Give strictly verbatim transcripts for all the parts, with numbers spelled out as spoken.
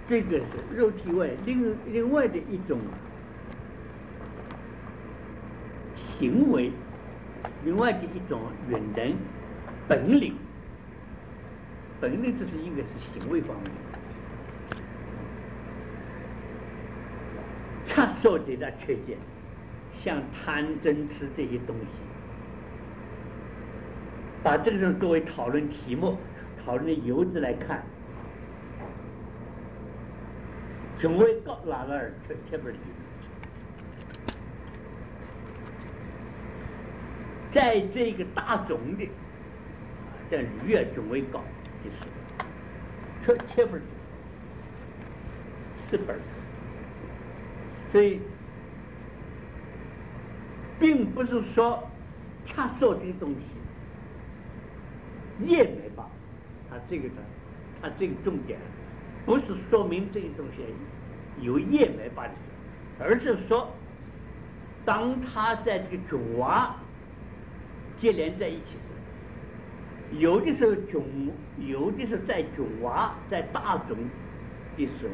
这个是肉体外另另外的一种行为，另外的一种语言本领。本领这是应该是行为方面。插手的它缺陷，像贪嗔痴这些东西，把这种作为讨论题目、讨论的由子来看，总为高拉了尔切切不离。在这个大众的，在履约总为高的时候，切切不离是本。所以，并不是说掐手这个东西也没吧，他这个的，他这个重点不是说明这个东西有也没吧的事，而是说，当他在这个种娃接连在一起时，有的时候种，有的时候在种娃在大种的时候。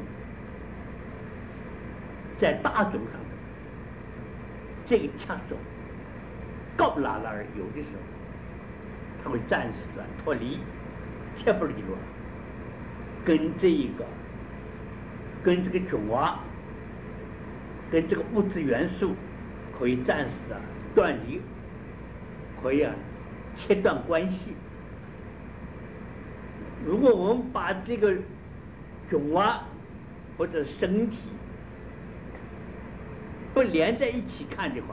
在大众上，这个掐手高拉拉尔有的时候，他会暂时啊脱离切不离了，跟这一个，跟这个种娃，跟这个物质元素可以暂时啊断离，可以啊切断关系。如果我们把这个种娃或者身体不连在一起看的话，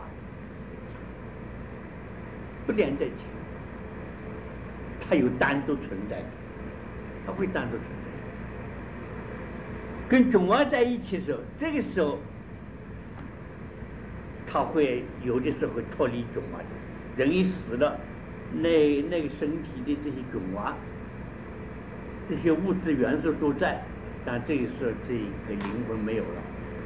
不连在一起，它有单独存在的，它会单独存在。跟种娃在一起的时候，这个时候，它会有的时候会脱离种娃的。人一死了，那那个身体的这些种娃，这些物质元素都在，但这个时候这个灵魂没有了。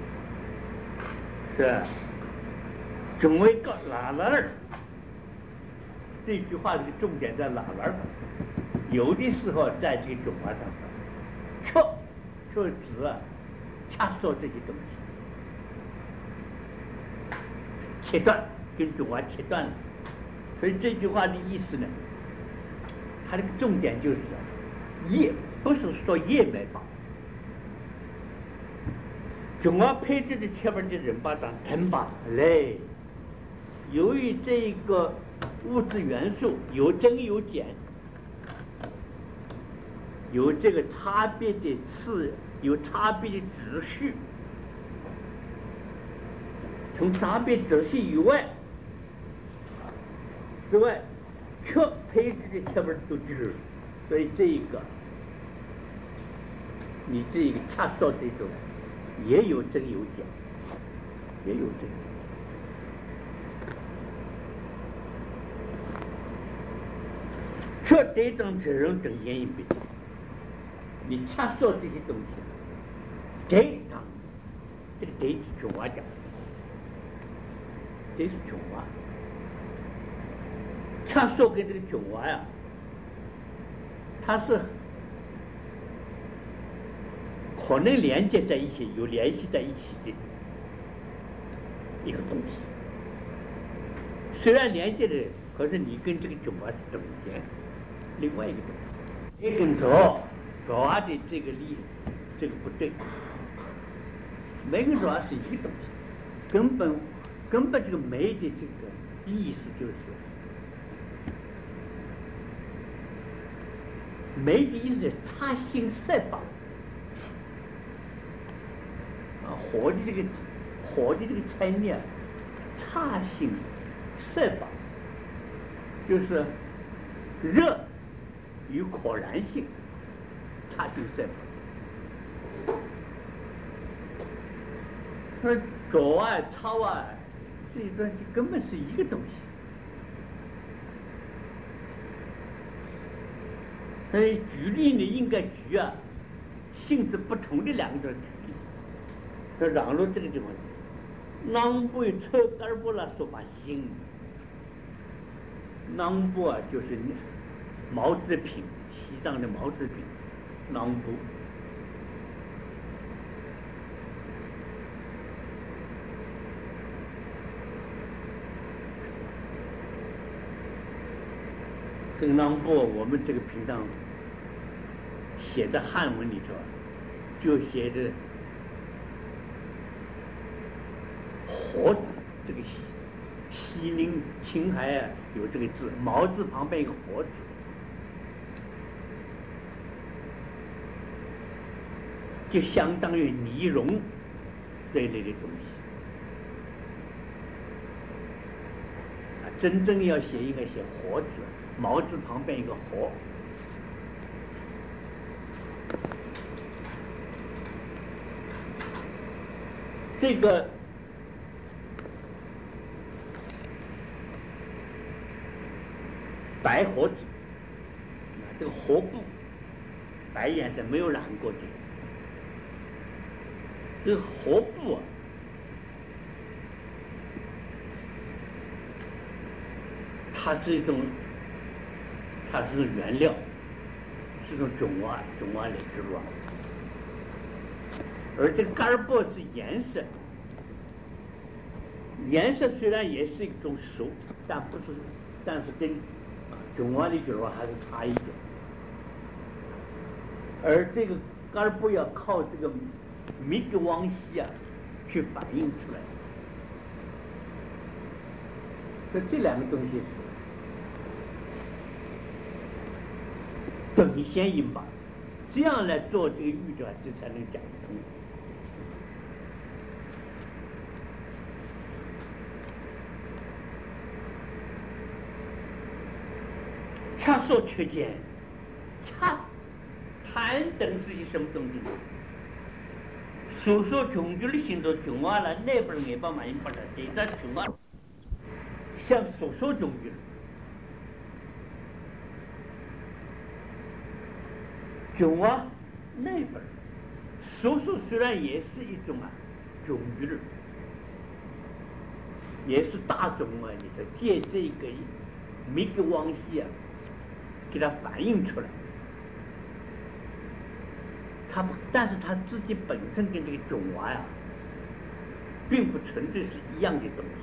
是，总为个拉拉儿，这句话的重点在拉拉儿上。有的时候在这个种娃上，确确指啊，掐说这些东西，切断跟种娃切断了。所以这句话的意思呢，它这个重点就是业，不是说业没法。种娃配置的切分的人把当ten把嘞，由于这个物质元素有增有减，有这个差别的次，有差别的秩序，从差别秩序以外之外，却配置的切分都就是，所以这一个你这一个恰说这种。也有增有减，也有增。这这种责任跟言语不同，你插说这些东西，这当这个这是种娃讲，这是种娃。插说跟这个种娃呀，它是。可能连接在一起，有联系在一起的一个东西。虽然连接的，可是你跟这个种娃是中间另外一个东西。一跟着着娃的这个力，这个不对。每个着娃是一个东西，根本根本这个没的这个意思就是，没的意思是他心设法。火的这个火的这个层面，差性设法，就是热与可燃性，差性设法。说着啊、超啊，这些东西根本是一个东西。所以举例呢，应该举啊性质不同的两个举例。说让路这个地方，囊部车杆部了说把心，囊部啊就是毛制品，西藏的毛制品，囊部。 正当部我们这个平常写的汉文里头，就写的火字，这个西西宁青海啊有这个字，毛字旁边一个火字，就相当于尼龙这一类的东西。啊，真正要写应该写火字，毛字旁边一个火。这个白火纸，这个火布白颜色没有染过的，这个火布啊，它是一种，它是原料，是种种蛙种蛙的植物啊。而这个干布是颜色，颜色虽然也是一种熟，但不是，但是跟啊种蛙的植物还是差一点。而这个干布要靠这个密格汪烯啊去反映出来，所以这两个东西是等先引吧，这样来做这个预兆，这才能讲得通。恰说缺见，恰谈等是一什么东西呢？所说穷举的行动穷完了，内部人也把满意不了，对着穷完，像所说穷举，穷啊内部人，所说虽然也是一种啊穷举，也是大众啊，你说借这个密格汪烯啊。给它反映出来，它但是它自己本身跟这个种蛙呀，并不纯粹是一样的东西，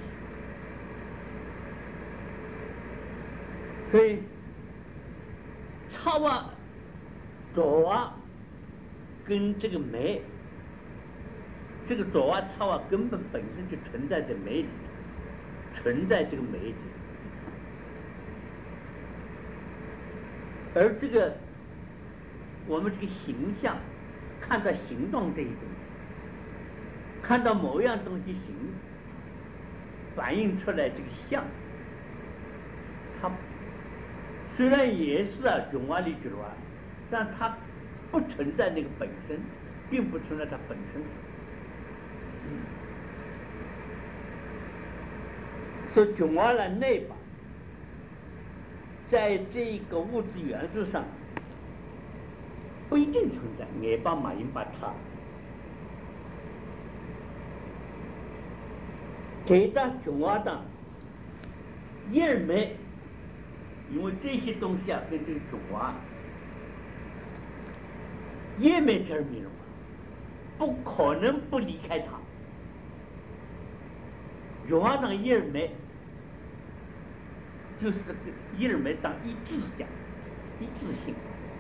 所以草蛙、左蛙跟这个酶，这个左蛙、草蛙根本本身就存在在酶里，存在这个酶里。而这个我们这个形象，看到形状这一东西，看到某样东西形反映出来这个相，它虽然也是啊种蛙里种蛙，但它不存在那个本身，并不存在它本身。所以种蛙的内吧，在这个物质元素上不一定存在，也把马云把它给到种蛙当叶儿没，因为这些东西啊跟这个种蛙叶没这儿没有，不可能不离开它。种蛙当叶儿没。就是一人没当一致讲，一致性。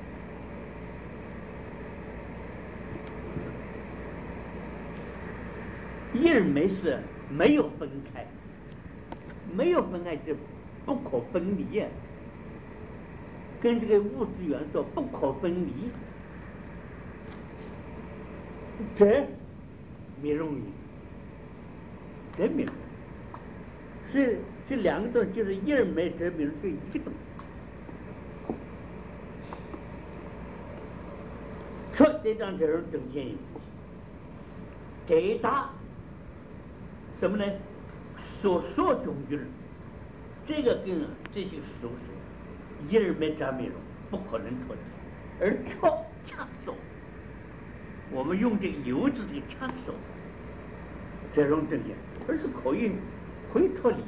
一人没是没有分开，没有分开就不可分离，跟这个物质元素不可分离，这没容易，这没容易，所以。这两个东西就是一而没这没就一个东西。说这张这种正见有给他什么呢？所说中句，这个跟这些属实一而没这没容不可能脱离，而确恰说，我们用这个油字的恰说这种正见，而是可以可以脱离的。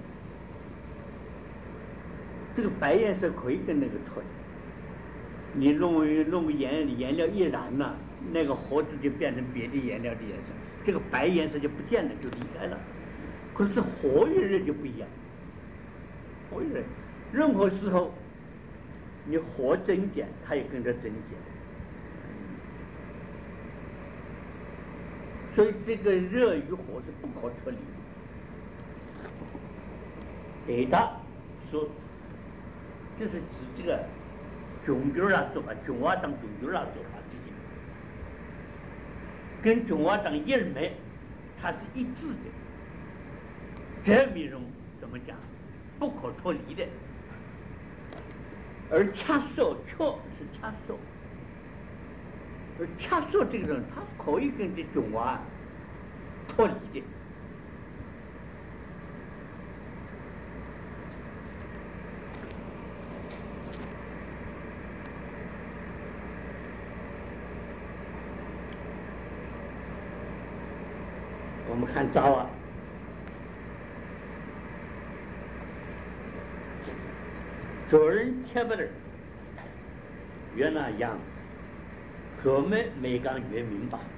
这个白颜色可以跟那个脱离，你弄弄颜颜料一染呢，那个火纸就变成别的颜料的颜色，这个白颜色就不见了，就离开了。可是火与热就不一样，火与热任何时候你火增减，它也跟着增减。所以这个热与火是不可脱离的。对的，说这是指这个中军啊说法，中华党中军啊说法这些，跟中华党一二脉它是一致的。这内容怎么讲？不可脱离的。而掐手确是掐手，而掐手这个人，他可以跟这中华脱离的。我们看招啊，做人切不得，越那样，可没没讲越明白。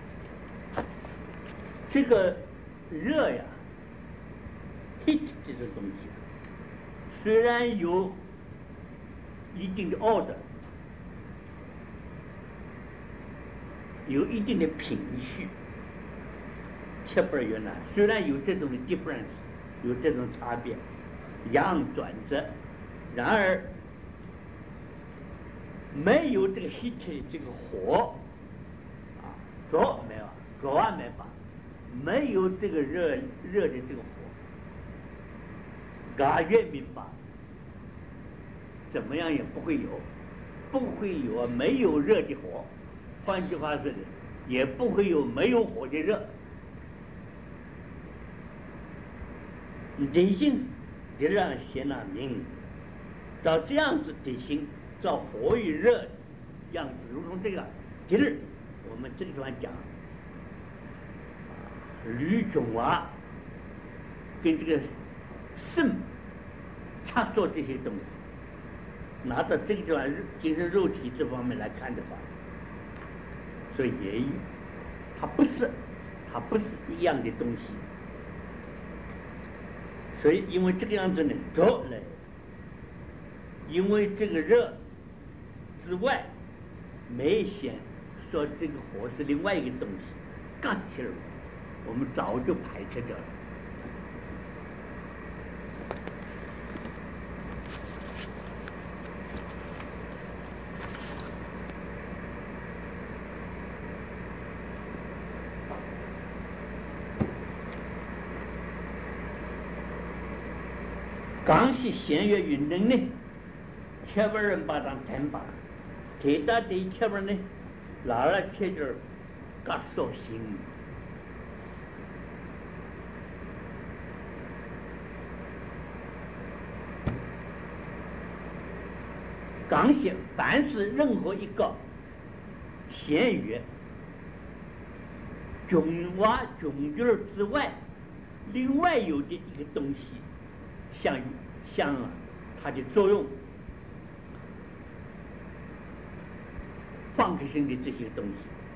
这个热呀 ，heat 这种东西，虽然有一定的 order， 有一定的频序。切不越南虽然有这种的 difference， 有这种差别，阳转折，然而没有这个 heat 这个火啊，着没有，着啊没法，没有这个热热的这个火，嘎越明白，怎么样也不会有，不会有啊，没有热的火，换句话说的，也不会有没有火的热。地心就让显了明，照这样子地心，照火与热样子，如同这个今儿我们这个地方讲，吕种啊，跟这个肾插说这些东西，拿到这个地方精神肉体这方面来看的话，所以也它不是，它不是一样的东西。所以，因为这个样子呢，着来，因为这个热之外，没显说这个火是另外一个东西，杠起来，我们早就排斥掉了。刚是弦乐运动呢，切不人把当ten把，铁打的切不呢，哪来切点嘎手心？刚写凡是任何一个弦乐中瓦中句之外，另外有的一个东西。像像啊，它的作用，放克性的这些东西，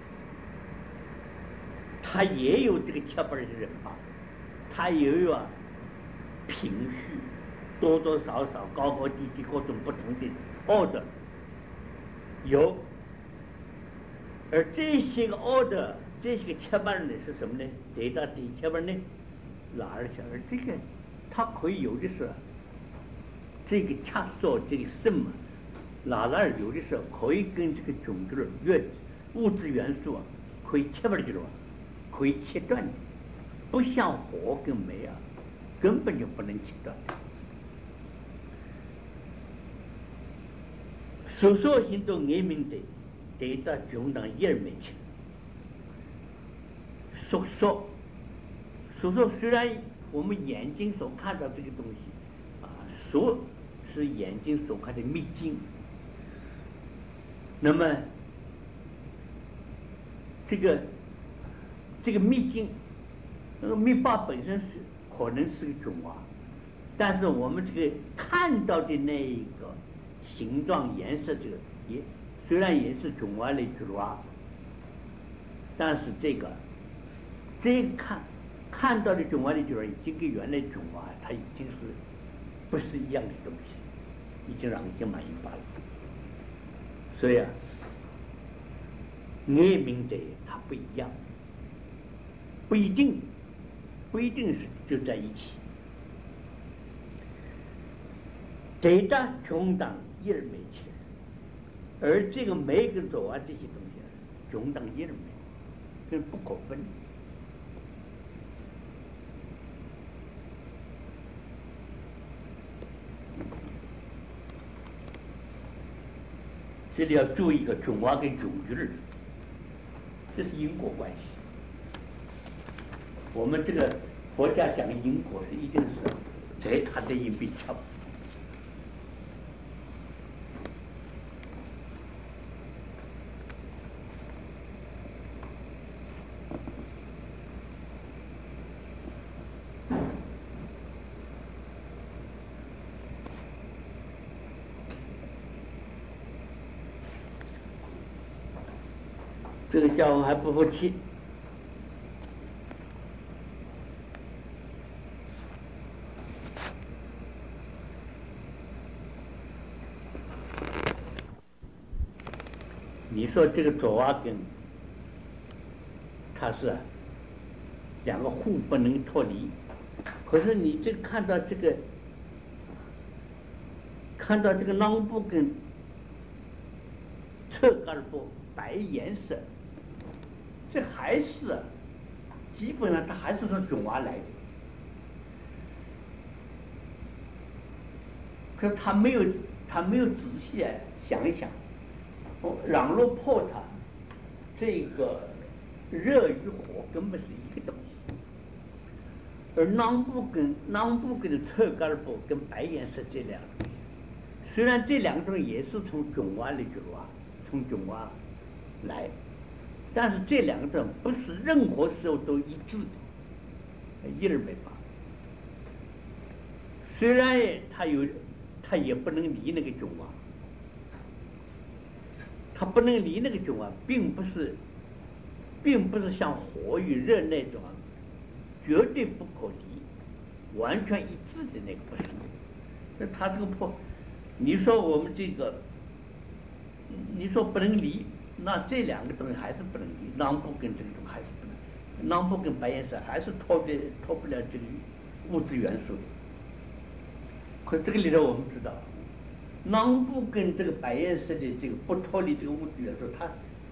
它也有这个切不的人吧，它也有啊频序，多多少少高高低低各种不同的 order 有，而这些个 order， 这些个切不呢是什么呢？得到第切不呢，哪儿去？而这个。它可以有的时候，这个掐说这个肾嘛，哪哪有的时候可以跟这个种子的元物质元素啊，可以切不了，可以切断的，不像火跟煤啊，根本就不能切断。所说行动眼明的，得到中当一二没去。所说，所说虽然。我们眼睛所看到这个东西，啊，所是眼睛所看的秘境。那么，这个这个秘境，那个密报本身是可能是个种啊，但是我们这个看到的那一个形状、颜色，这个也虽然也是种啊类种啊，但是这个这个看。看到的种蛙的就是已经跟原来种蛙，它已经是不是一样的东西，已经让已经满意罢了。 所以啊，爱民的它不一样，不一定，不一定是就在一起。对的，穷当一儿没钱，而这个美跟左啊这些东西，穷当一儿没，这不可分。这里要注意一个穷啊跟穷句儿，这是因果关系。我们这个佛家讲因果是一定是在他的因必巧。这个家伙还不服气，你说这个左啊跟它是两个互不能脱离，可是你这看到这个看到这个囊部跟侧杆部白颜色，这还是基本上它还是从囧蛙来的，可是他没有他没有仔细想一想，让路破它，这个热与火根本是一个东西，而囊部跟囊部跟侧杆部跟白颜色这两种，虽然这两种也是从囧蛙来的啊，从囧蛙来。但是这两种不是任何时候都一致的，一而没法。虽然他有，他也不能离那个囧啊，他不能离那个囧啊，并不是，并不是像火与热那种绝对不可离、完全一致的那个不是。那他这个破，你说我们这个，你说不能离。那这两个东西还是不能离，囊部跟这个东西还是不能，囊部跟白颜色还是脱不脱不了这个物质元素的。可这个里头我们知道，囊部跟这个白颜色的这个不脱离这个物质元素，它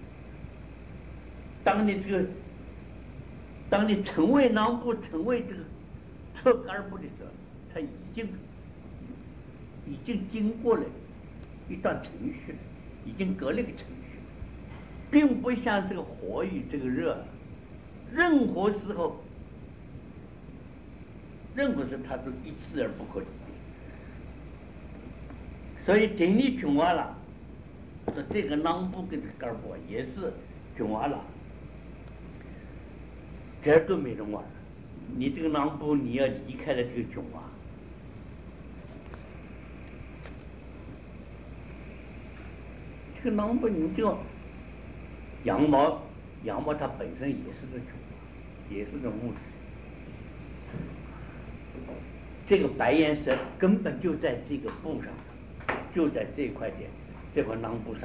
当你这个当你成为囊部成为这个侧杆部的时候，它已经已经经过了一段程序了，已经隔了一个程序。并不像这个火与这个热，任何时候，任何时它是一致而不可离的。所以等你穷完了，说这个囊部跟这个杆部也是穷完了，这都没人玩。你这个囊部你要离开了这个穷啊，这个囊部你就。羊毛，羊毛它本身也是个种，也是个物质。这个白颜色根本就在这个布上，就在这块点，这块囊布上。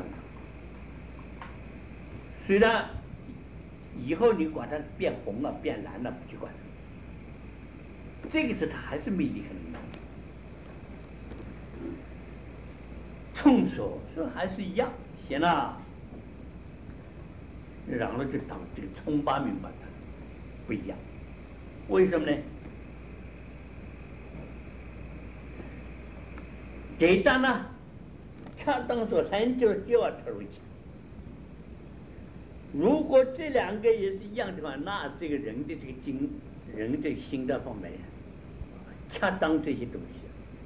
虽然以后你管它变红了、变蓝了，不去管它，这个是它还是没离开那个囊部。冲手说还是一样，行了。然后就当这个冲八明白它不一样，为什么呢？给单呢，恰当说很久就要投入去。如果这两个也是一样的话，那这个人的这个精，人的心的方面，恰当这些东西，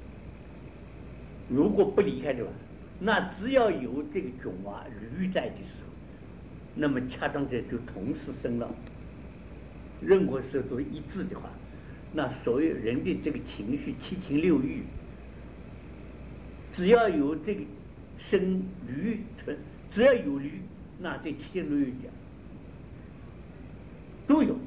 如果不离开的话，那只要有这个种啊驴在的时候。那么恰当者就同时生了，任何时候都一致的话，那所有人的这个情绪七情六欲，只要有这个生驴存，只要有驴，那这七情六欲都有，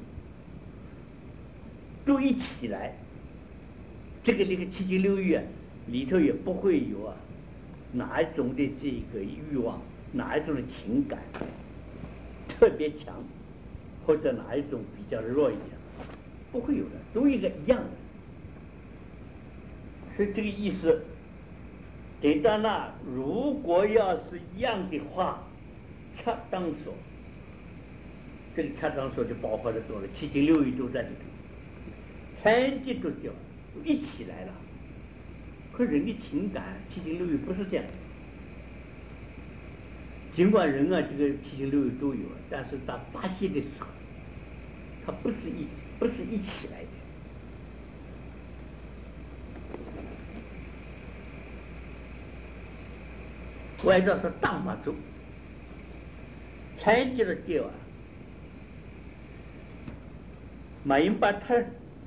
都一起来，这个这个七情六欲啊里头也不会有啊哪一种的这个欲望。 哪一种的情感特别强，或者哪一种比较弱一点，不会有的，都应该一样的。所以这个意思，等到那如果要是一样的话，恰当说，这个恰当说就包括了多了，七情六欲都在里头，三界都叫一起来了。可人的情感七情六欲不是这样的，尽管人啊这个七情六欲都有，但是他发泄的时候，他不是一不是一起来的。外道说大法中，三界的界啊，马云把他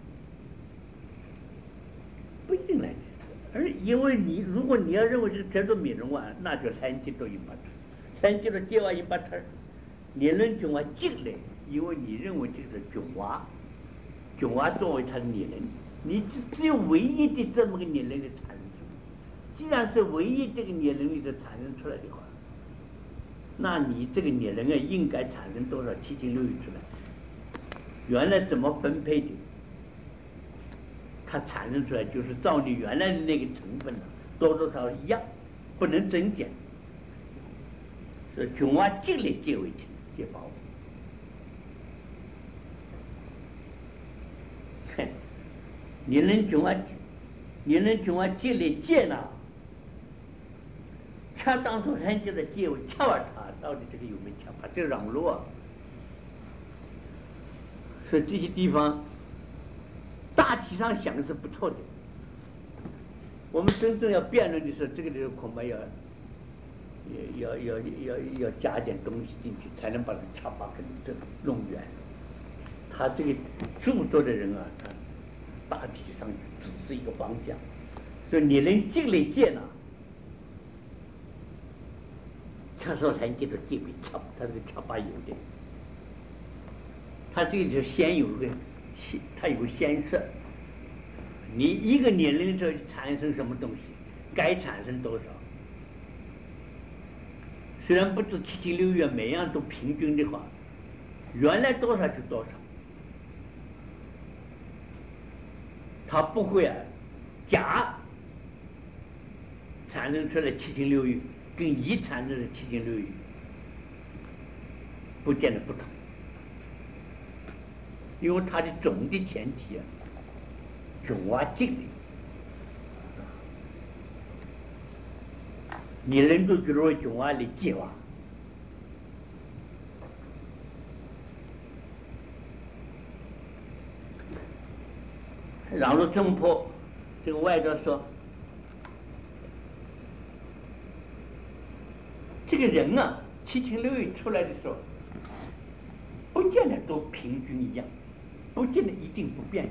不一定来的，而因为你如果你要认为这个叫做美容啊，那就三界都一把他，三界的界啊一把他，年轮囧啊进来，因为你认为这个囧娃，囧娃作为他的年轮，你只只有唯一的这么个年轮的产生。既然是唯一这个年轮里头产生出来的话，那你这个年轮啊应该产生多少七情六欲出来？原来怎么分配的？它产生出来就是照你原来的那个成分呢、啊，多多少少一样，不能增减。所以囧娃尽力皆为情，皆保护。年轮囧娃，年轮囧娃尽力接纳。恰当说三界的界位，恰尔他到底这个有没有恰把这个让路啊？所以这些地方大体上想的是不错的。我们真正要辩论的时候，这个里头恐怕要要要要要要加点东西进去，才能把它恰把跟这弄圆。他这个著作的人啊，他大体上只是一个方向，所以你能尽力接纳。恰说三界的界比恰，他这个恰巴有的，他这个就先有个，他有个先设，你一个年龄这产生什么东西，该产生多少？虽然不止七情六欲每样都平均的话，原来多少就多少，他不会啊，假产生出来七情六欲。跟遗产生的七情六欲不见得不同，因为它的总的前提啊，囧娃尽力，你能够觉得囧娃的计划，然后正破这个外道说。这个人啊，七情六欲出来的时候，不见得都平均一样，不见得一定不变。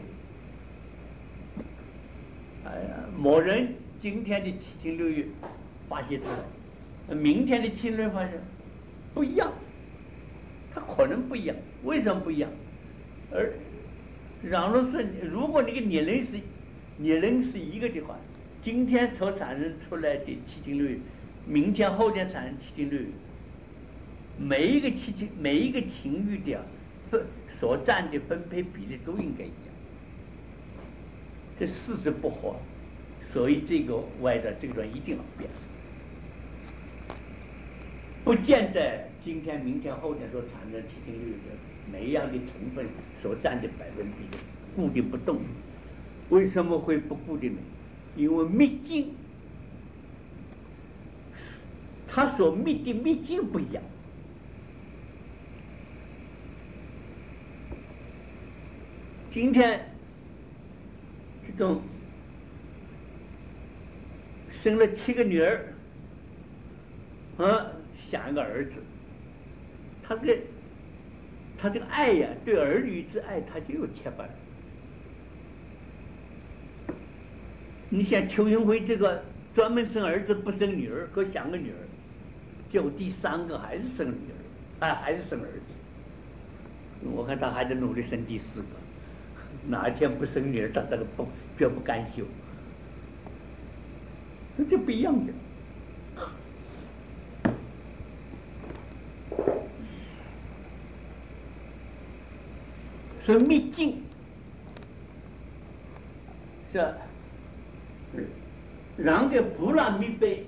哎呀，某人今天的七情六欲发泄出来，明天的七情六欲发泄不一样，它可能不一样。为什么不一样？而然后说，如果那个年龄是年龄是一个的话，今天所产生出来的七情六欲。明天后天产生七情六欲，每一个七情每一个情欲的分所占的分配比例都应该一样，这事实不合，所以这个外的这个一定要变，不见得今天明天后天所产生七情六欲的每一样的成分所占的百分比固定不动。为什么会不固定呢？因为密境。他所密的密境不一样，今天这种生了七个女儿，啊，想一个儿子，他这个他这个爱呀，对儿女之爱，他就有切半。你像邱云辉这个专门生儿子不生女儿，可想个女儿。结果第三个还是生女儿，啊，还是生儿子。我看他还得努力生第四个，哪一天不生女儿，他这个不绝不甘休。这不一样的。 说密经是让给不让密被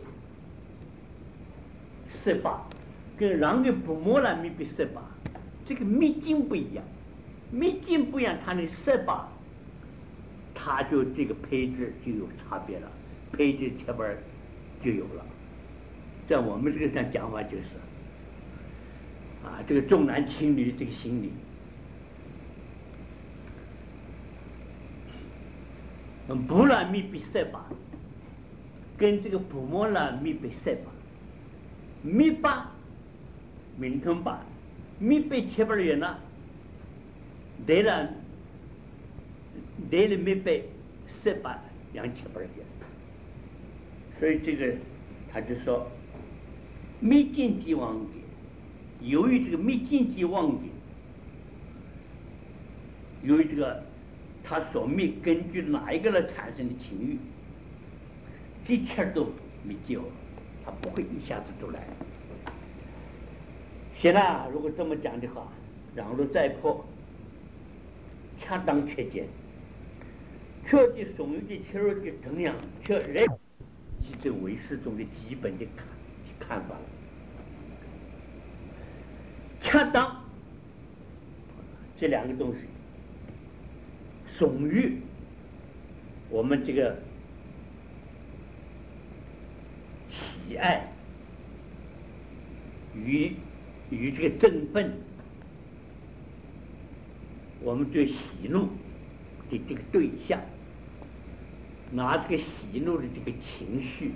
十八，跟让给不摸了密被十八，这个密经不一样，密经不一样，它的十八，它就这个配置就有差别了，配置前边就有了。在我们这个上讲法就是，啊，这个重男轻女这个心理。不让密被塞巴，跟这个不摸了密被塞巴，密巴，明通巴，密被切不了呢，对了，对了密被塞巴两切不了，所以这个他就说，密经即忘记，由于这个密经即忘记，由于这个。他所密根据哪一个来产生的情欲，这一切都没救，他不会一下子都来。现在如果这么讲的话，让路再破，恰当确见，确的所有的切入的同样，确认是这唯识中的基本的看看法了。恰当这两个东西。总于我们这个喜爱与与这个振奋，我们对喜怒的这个对象，拿这个喜怒的这个情绪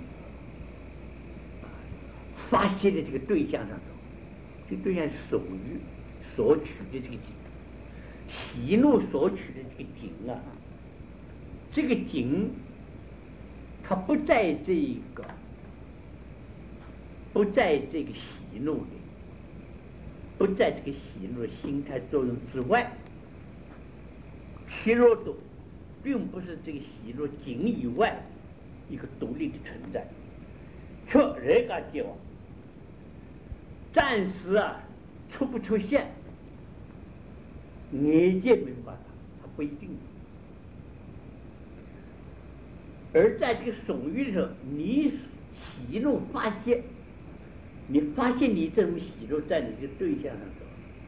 发泄的这个对象上头，这个对象是所欲所取的这个景。喜怒所取的这个景啊，这个景，它不在这个，不在这个喜怒的，不在这个喜怒的心态作用之外，其若都并不是这个喜怒景以外一个独立的存在，却人家结往，暂时啊出不出现。你也明白它，它不一定。而在这个怂欲的时候，你喜怒发泄，你发现你这种喜怒在你的对象上头，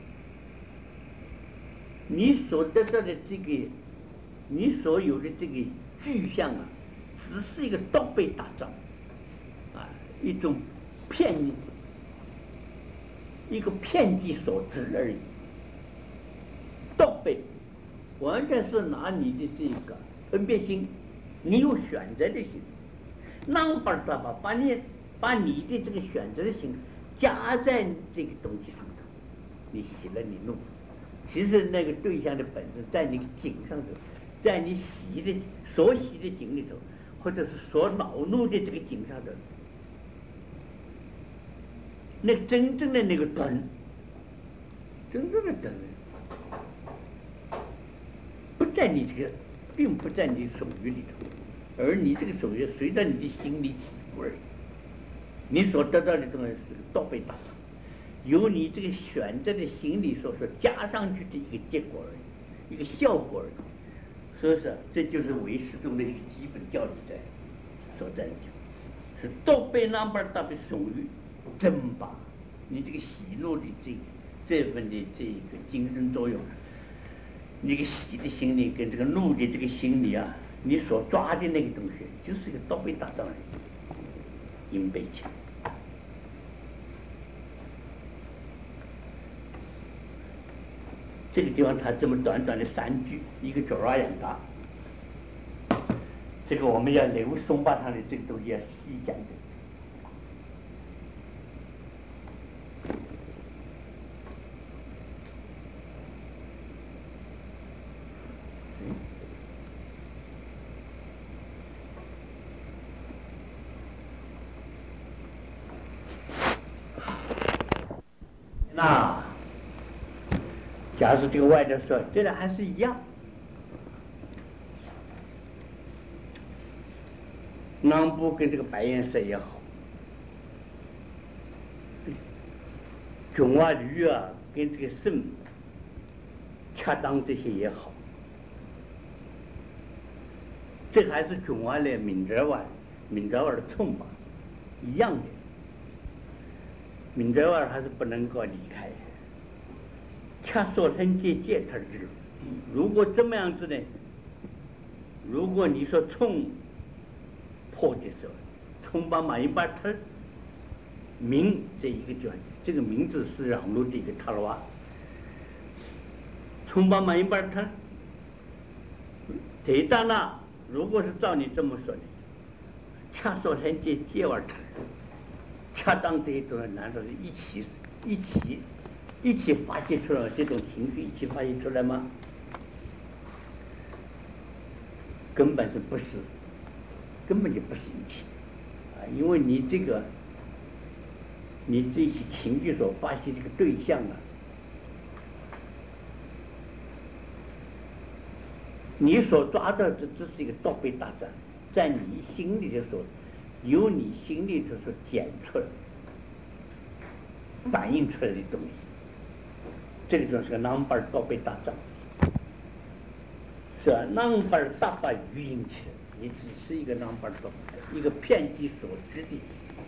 你所得到的这个，你所有的这个具象啊，只是一个倒背打仗，啊，一种片，一个片剂所致而已。倒背，完全是拿你的这个分别心，你有选择的心，那把它把把你把你的这个选择的心加在这个东西上头，你喜了你怒，其实那个对象的本质在你景上头，在你喜的所喜的景里头，或者是所恼怒的这个景上头，那真正的那个灯，真正的灯。不在你这个，并不在你手语里头，而你这个手语随着你的心理起伏而已。你所得到的东西是倒背打仗，由你这个选择的心理所说加上去的一个结果而已，一个效果而已。所以说，这就是唯识中的一个基本教理在所在的地方，是倒背那边倒背手语，真把你这个喜怒的这这份的这个精神作用。那个喜的心理跟这个怒的这个心理啊，你所抓的那个东西，就是一个倒背打仗而已，阴背强。这个地方他这么短短的三句，一个九二两大，这个我们要留松巴上的这个东西要细讲的。那假如这个外头说，这俩还是一样，南部跟这个白颜色也好，中华驴啊跟这个肾， 恰当这些也好，这还是中华的民族话，民族话的冲吧，一样的。民族话还是不能够离开。恰说很接接他之，如果这么样子呢？如果你说冲破的时候，冲把马一把他名这一个叫，这个名字是让路的一个塔罗瓦。冲把马一把他，这当那如果是照你这么说的，恰说很接接完他，恰当这一种难道是一起一起一起发泄出来这种情绪一起发泄出来吗？根本是不是，根本就不是一起的啊！因为你这个，你这些情绪所发泄这个对象啊，你所抓到这这是一个倒背大战，在你心里的时候，由你心里头所检出来、反映出来的东西，这个就是个南北倒背大战。是吧？南北大把语音起来，你只是一个南北倒一个片机所知的景。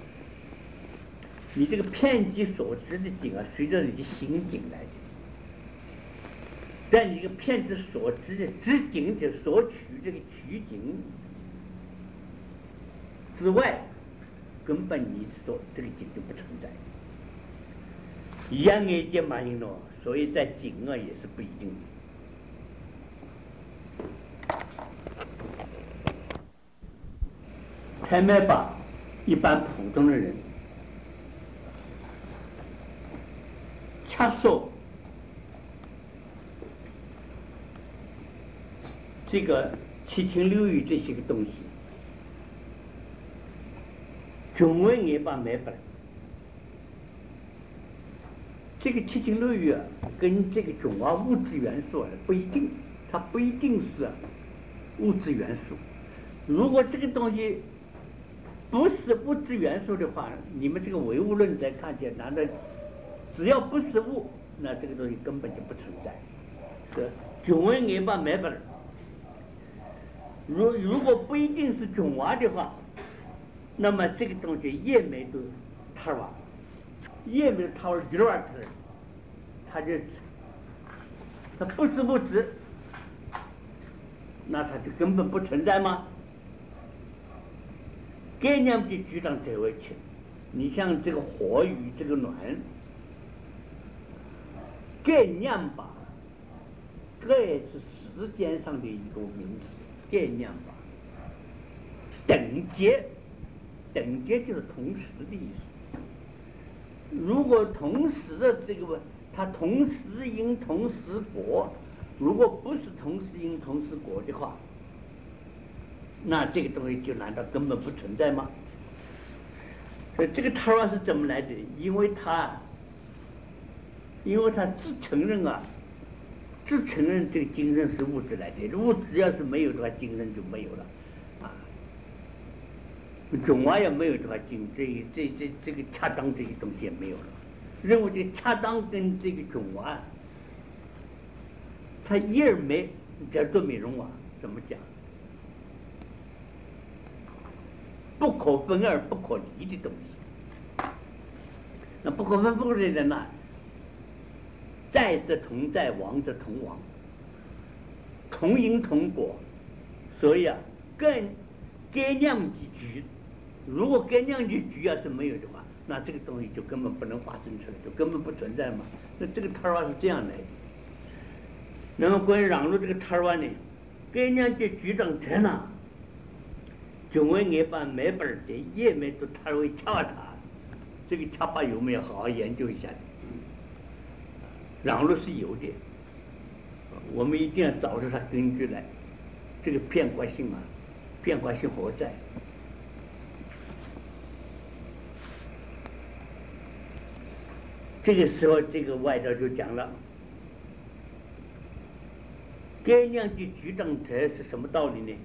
你这个片机所知的景啊，随着你的心景来的。在你这个片子所知的知景的所取这个取景之外，根本你所这个景就不存在。一样的解嘛因咯，所以在景啊也是不一定的。才没把一般普通的人恰说这个七情六欲这些个东西，中文也把没法。这个七情六欲啊，跟这个中华物质元素啊不一定，它不一定是物质元素。如果这个东西不是物质元素的话，你们这个唯物论在看见，难道只要不是物，那这个东西根本就不存在？是中文也把没法。如如果不一定是中华的话，那么这个东西也没都塔瓦，也没塔瓦第二层，它就它不是物质，那它就根本不存在吗？概念的局长在为去，你像这个火与这个暖，概念吧，这也是时间上的一个名词，概念吧。等阶，等阶就是同时的意思。如果同时的这个，它同时因同时果，如果不是同时因同时果的话，那这个东西就难道根本不存在吗？所以这个塔瓦是怎么来的？因为他，因为他自承认啊，自承认这个精神是物质来的，物质要是没有的话，精神就没有了，啊，中华也没有的话，精这这这这个恰当这些东西也没有了。认为这个恰当跟这个中华，他一而没，叫做美容啊，怎么讲？不可分而不可离的东西，那不可分不可离的呢？在则同在，亡则同亡，同因同果。所以啊，更概念的局，如果概念的局要是没有的话，那这个东西就根本不能发生出来，就根本不存在嘛。那这个塔瓦是这样来的。那么关于让路这个塔瓦呢，概念的局长在哪？中文也把每本的页面都塔为恰塔，这个恰巴有没有好好研究一下？让路是有的，我们一定要找出它根据来。这个变化性啊，变化性何在？这个时候，这个外道就讲了，概念的局长者是什么道理呢？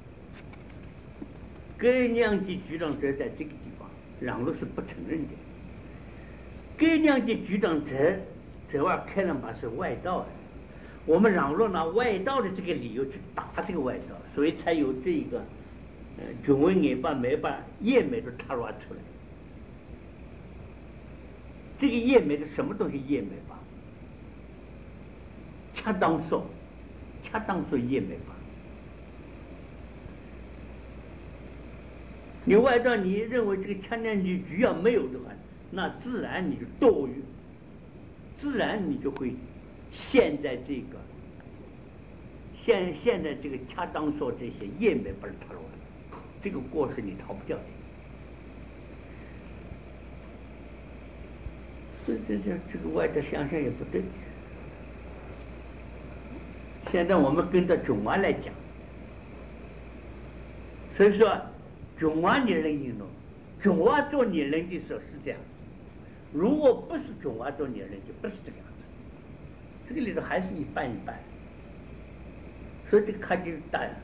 概念的局长者在这个地方，让路是不承认的。概念的局长者，这玩意开了嘛是外道的， 我们让路拿外道的这个理由去打这个外道，所以才有这个呃军委也把没把叶梅都插挖出来。这个叶梅的什么东西叶梅吧？恰当说，恰当说叶梅吧。你外道你认为这个恰当的局要没有的话，那自然你就堕于，自然你就会陷在这个现现在这个恰当说这些叶梅把它插入来，这个过是你逃不掉的。这这这这个外道想想也不对。现在我们跟着中华来讲，所以说中华拟人运动，中华做拟人的时候是这样，如果不是中华做拟人，就不是这个样子。这个里头还是一半一半，所以这个差距大呀。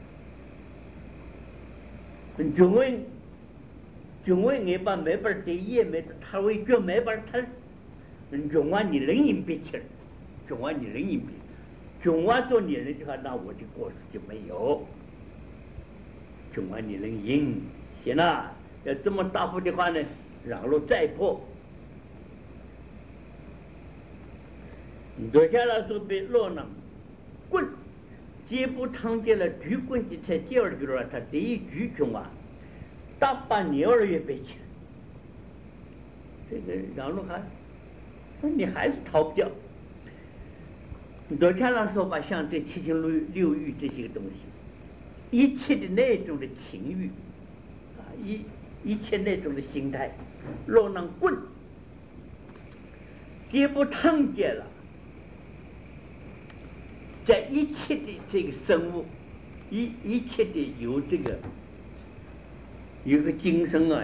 中文中文也把没法对也没他会叫没法他，中华拟人应别起来，中华拟人应别。中华做拟人的话，那我的过失就没有。中华拟人赢，行了，要这么答复的话呢，让路再破。坐下来说被落囊棍，接不堂接了举棍的才第二句了，他第一句中啊，大把年二月被起来，这个让路还，你还是逃不掉。罗家郎说吧，像这七情六六欲这些个东西，一切的那种的情欲啊，一一切那种的心态，若能棍，皆不堂接了，在一切的这个生物，一一切的有这个有个精神啊，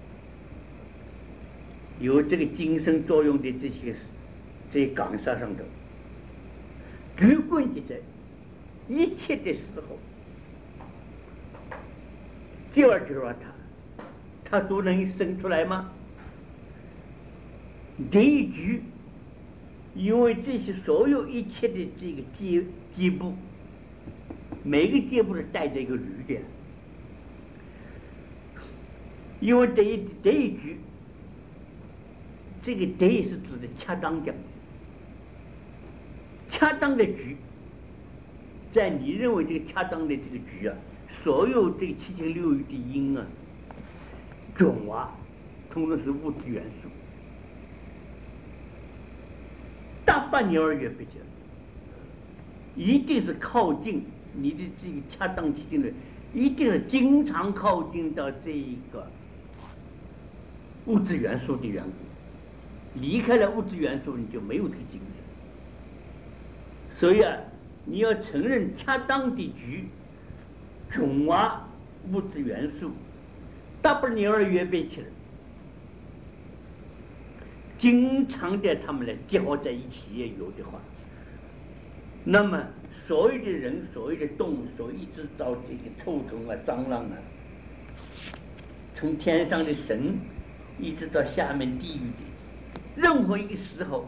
有这个精神作用的这些这些岗上上头。举棍的在一切的时候，第二就说他，他都能生出来吗？第一局，因为这些所有一切的这个阶阶部，每个阶部是带着一个驴的，因为这一这一局，这个得是指的恰当讲。恰当的局，在你认为这个恰当的这个局啊，所有这个七情六欲的因啊、种啊，通通是物质元素。大半年二月不讲，一定是靠近你的这个恰当七情六欲，一定是经常靠近到这一个物质元素的缘故。离开了物质元素，你就没有这个精神。所以啊，你要承认恰当的局，种啊物质元素，大不年二月背起来，经常的他们来交在一起也有的话，那么所有的人、所有的动物，所一直到这个臭虫啊、蟑螂啊，从天上的神，一直到下面地狱的，任何一个时候。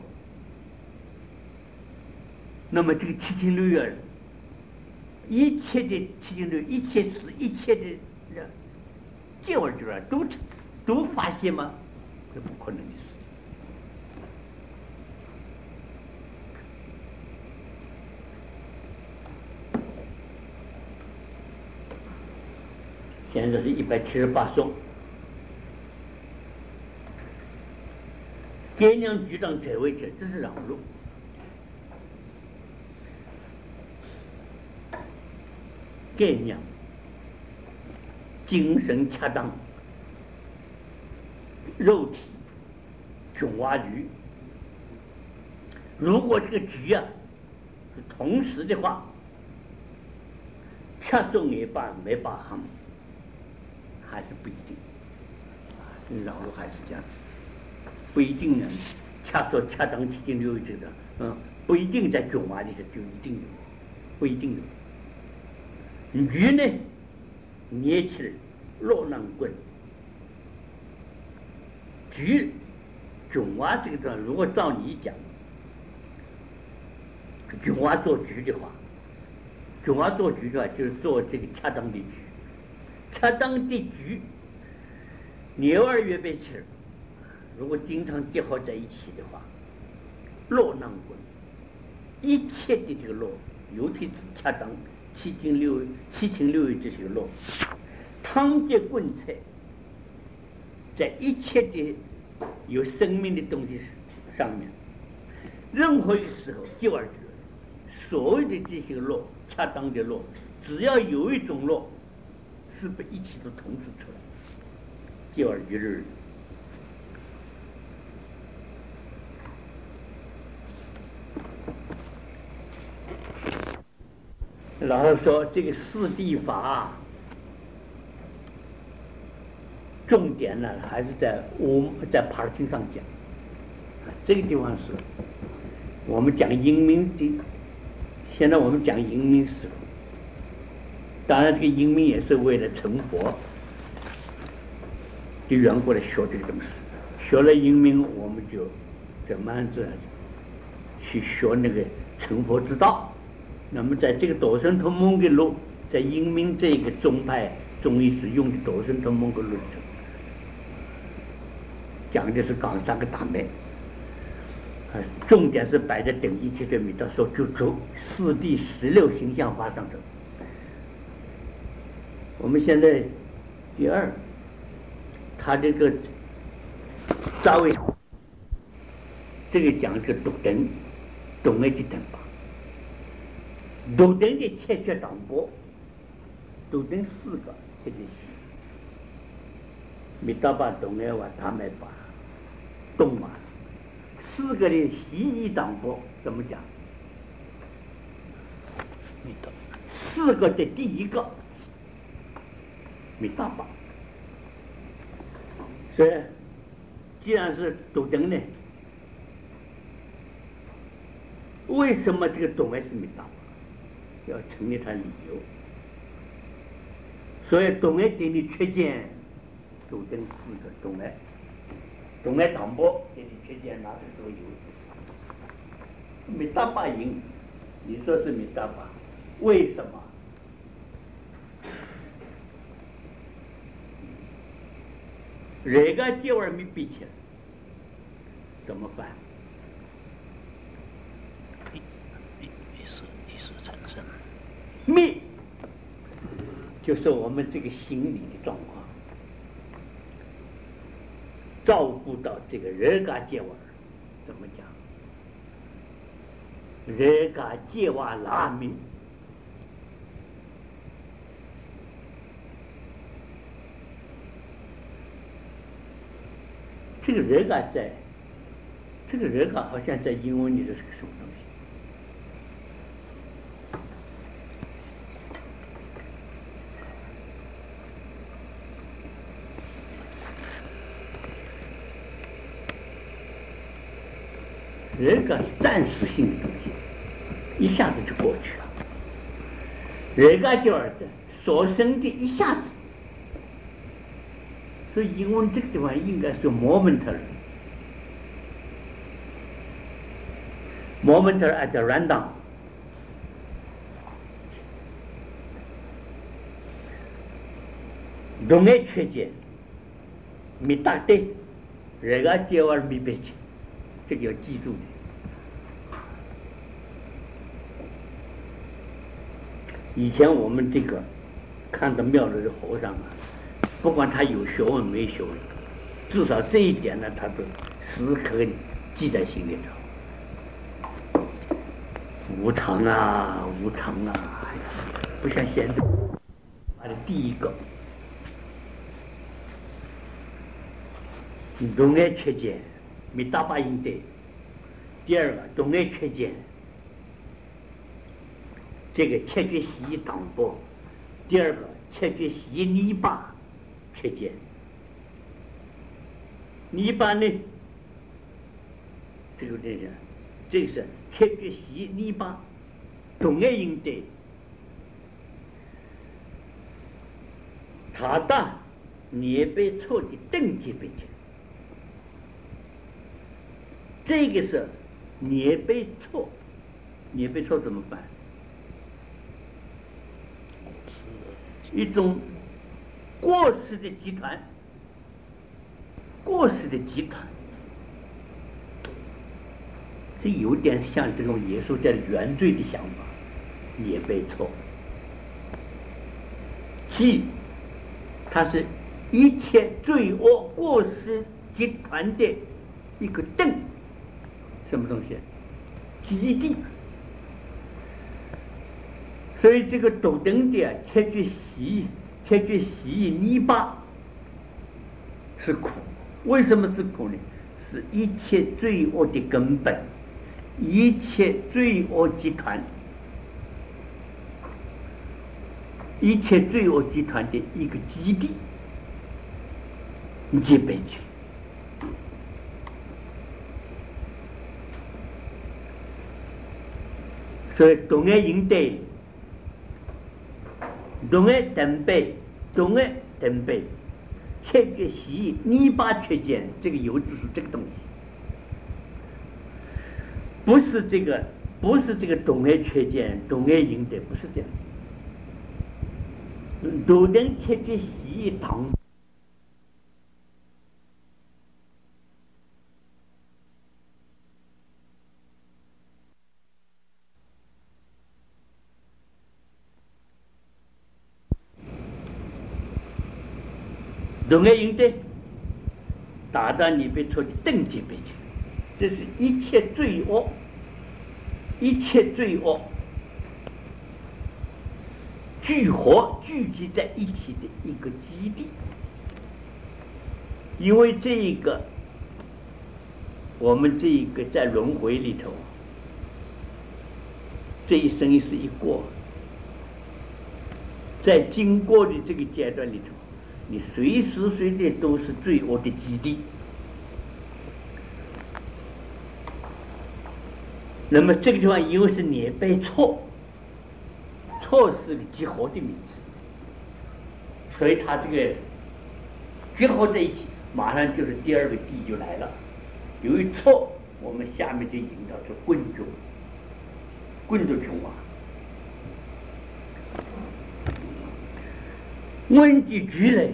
那么这个七情六欲，一切的七情六欲，一切事，一切的这玩意儿都都发现吗？这不可能的事。现在是一百七十八颂，爹娘局长这位者，这是让路。概念精神恰当，肉体种蛙局。如果这个局啊是同时的话，恰中也罢，没罢行，还是不一定。这个绕路还是这样，不一定呢。恰说恰当七情六欲这个，嗯，不一定在种蛙里头就一定有，不一定有。鱼呢，捏起来落囊棍，菊种啊这个地方，如果照你讲， 军阀做局的话，军阀做局的话就是做这个恰当的局，恰当的局，牛儿月白吃，如果经常结合在一起的话，络囊滚，一切的这个络，尤其是恰当七情六七情六欲这些络，汤结棍菜，在一切的有生命的东西上面，任何一个时候就而觉，所有的这些络，恰当的络，只要有一种络是被一起都同时出来，就而觉日。然后说这个四谛法重点呢还是在我在帕经上讲，这个地方是我们讲因明的，现在我们讲因明时，当然这个因明也是为了成佛的缘故来学这个东西，学了因明我们就怎么样子去学那个成佛之道。那么在这个多生同盟的路，在因明这个宗派中医是用的多生同盟的论证，讲的是讲三个大脉，重点是摆在等一切的密道说就出四谛十六形象法上头。我们现在第二，他这个扎位，这个讲这个独等，懂爱去等吧。独等的切决党波，独等四个切决系，密达巴独爱瓦达麦巴东马斯，四个的习义党波怎么讲？密达四个的第一个密达巴，所以既然是独等呢，为什么这个独爱是密达巴？要成立他理由，所以东爱给你缺见，就等四个东爱，东爱党波给你缺见，哪个都有。没大把赢，你说是没大把，为什么？这个结尾没比起来，怎么办？密就是我们这个心理的状况，照顾到这个人嘎结瓦，怎么讲？人嘎结瓦拉密，这个人嘎在，这个人嘎好像在英文里头是个什么东西？人格是暂时性的东西，一下子就过去了。人格就是所生的一下子，所以英文这个地方应该是 momentary momentary at random。동의缺见，没达对，人家结完没白去，这个要记住的。以前我们这个看到庙里的和尚啊，不管他有学问没学问，至少这一点呢，他都时刻记在心里头。无常啊，无常啊，不像现在。他的第一个，동의缺见，没大把应对。第二个，동의缺见。这个切决西党波，第二个切决西泥巴缺见，泥巴呢，这个这个，这个是切决西泥巴，同样应对，他的你被错的等级被切，这个是你被错。 孽被错怎么办？一种过失的集团，过失的集团，这有点像这种耶稣在原罪的想法，孽被错。即它是一切罪恶过失集团的一个灯，什么东西？基地。所以这个斗灯的切去洗，切去洗泥巴是苦。为什么是苦呢？是一切罪恶的根本，一切罪恶集团，一切罪恶集团的一个基地，你被去。所以东爱应对，东爱等备，东爱等备，切个洗泥巴缺见，这个油脂是这个东西，不是这个，不是这个东爱缺见，东爱应对，不是这样。都能切个洗糖。东爱应对，打到你被错的等级被去，这是一切罪恶，一切罪恶聚合聚集在一起的一个基地。因为这一个，我们这一个在轮回里头，这一生是一过，在经过的这个阶段里头，你随时随地都是罪恶的基地。那么这个地方因为是孽被错，错是个集合的名词，所以它这个集合在一起，马上就是第二个地就来了。由于错，我们下面就引导出棍中，棍中穷啊。问几句嘞？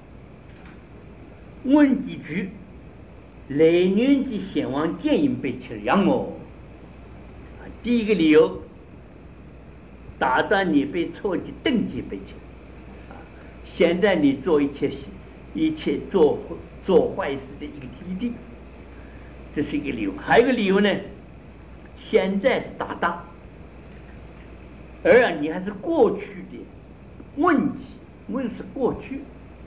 问几句？来年的先往建议被吃养哦。第一个理由，打断你被错的等级被吃。现在你做一切一切做做坏事的一个基地，这是一个理由。还有一个理由呢，现在是打当，而啊你还是过去的问题。问是过去，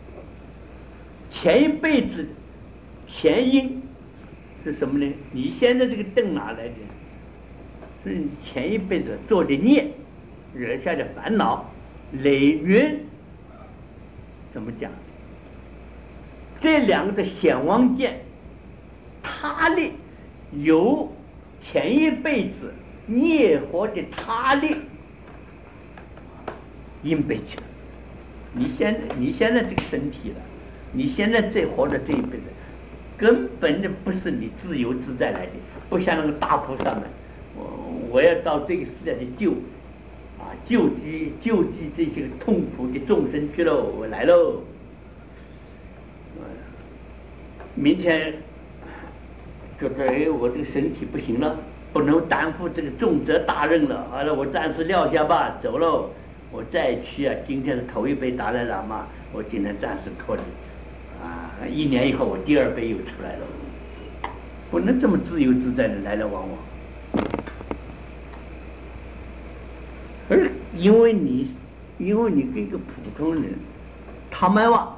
前一辈子前因是什么呢？你现在这个灯哪来的？是你前一辈子做的孽，惹下的烦恼累云。怎么讲？这两个的显望见，他力由前一辈子孽活的他力因被起了。你现在你现在这个身体了，你现在这活的这一辈子，根本就不是你自由自在来的，不像那个大菩萨们，我我要到这个时代去救，啊救济救济这些痛苦的众生去喽，我来喽。明天觉得哎，我这个身体不行了，不能担负这个重责大任了，好了，我暂时撂下吧，走喽。我再去啊！今天是头一杯达赖喇嘛，我今天暂时脱离啊！一年以后我第二杯又出来了，不能这么自由自在的来来往往。而因为你，因为你跟一个普通人，他们哇，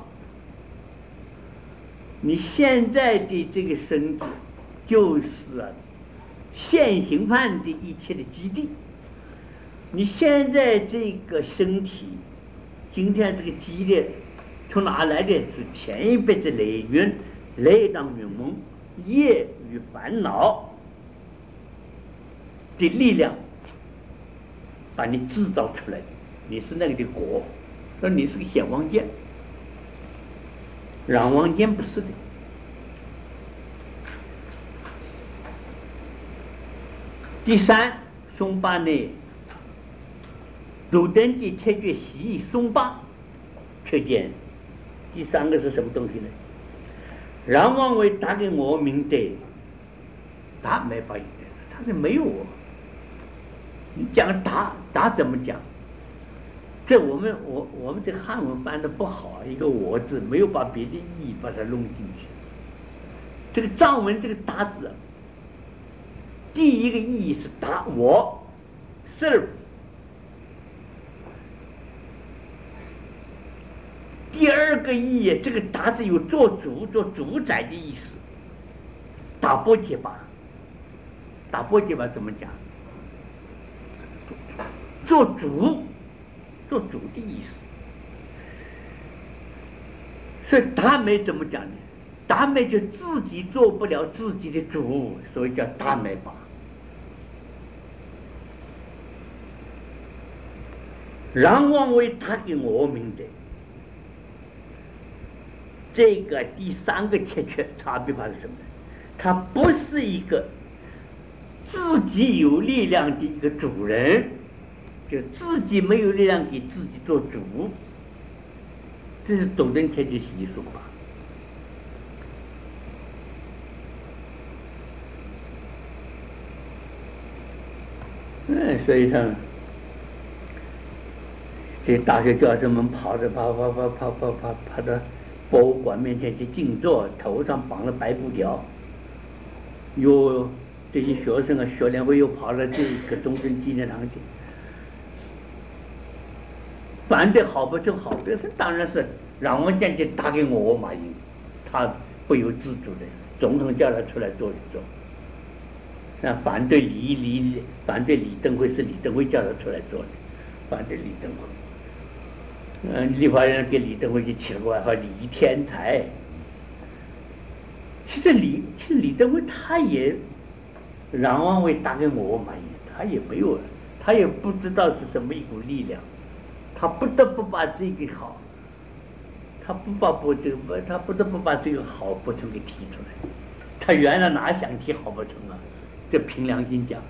你现在的这个身体就是啊，现行犯的一切的基地。你现在这个身体，今天这个激烈从哪来的？是前一辈子累云、累当云梦、业与烦恼的力量把你制造出来的。你是那个的果，说你是个显望见，染望见不是的。第三， 松巴内鲁登记切决西松巴确见。第三个是什么东西呢？让王为打给我明的，打没法，他是没有我。你讲打打怎么讲？这我们我我们这汉文翻的不好，一个我字没有把别的意义把它弄进去。这个藏文这个打字，第一个意义是打我 serve， 第二个意义这个打字有做主做主宰的意思。打波结巴，打波结巴怎么讲？做主，做主的意思。所以达美怎么讲呢？达美就自己做不了自己的主，所以叫达美巴。让王为他给我明的，这个第三个切缺差别法是什么？他不是一个自己有力量的一个主人，就自己没有力量给自己做主，这是斗争切的习俗吧。嗯，所以说这大学教授们跑着跑跑跑跑跑跑跑到博物馆面前去静坐，头上绑了白布条。有这些学生啊，学联会又跑到这个中正纪念堂去，反对好不就好，这当然是让我见去打给我马英，他不由自主的，总统叫他出来做一做。那反对李李反对李登辉是李登辉叫他出来做的，反对李登辉。嗯，立法院给李登辉就起了个外号李天才。其实李其实李登辉他也让王为打给我马英，他也没有，他也不知道是什么一股力量，他不得不把这个好，他不把不这个他不得不把这个好不成给提出来。他原来哪想提好不成啊？这凭良心讲，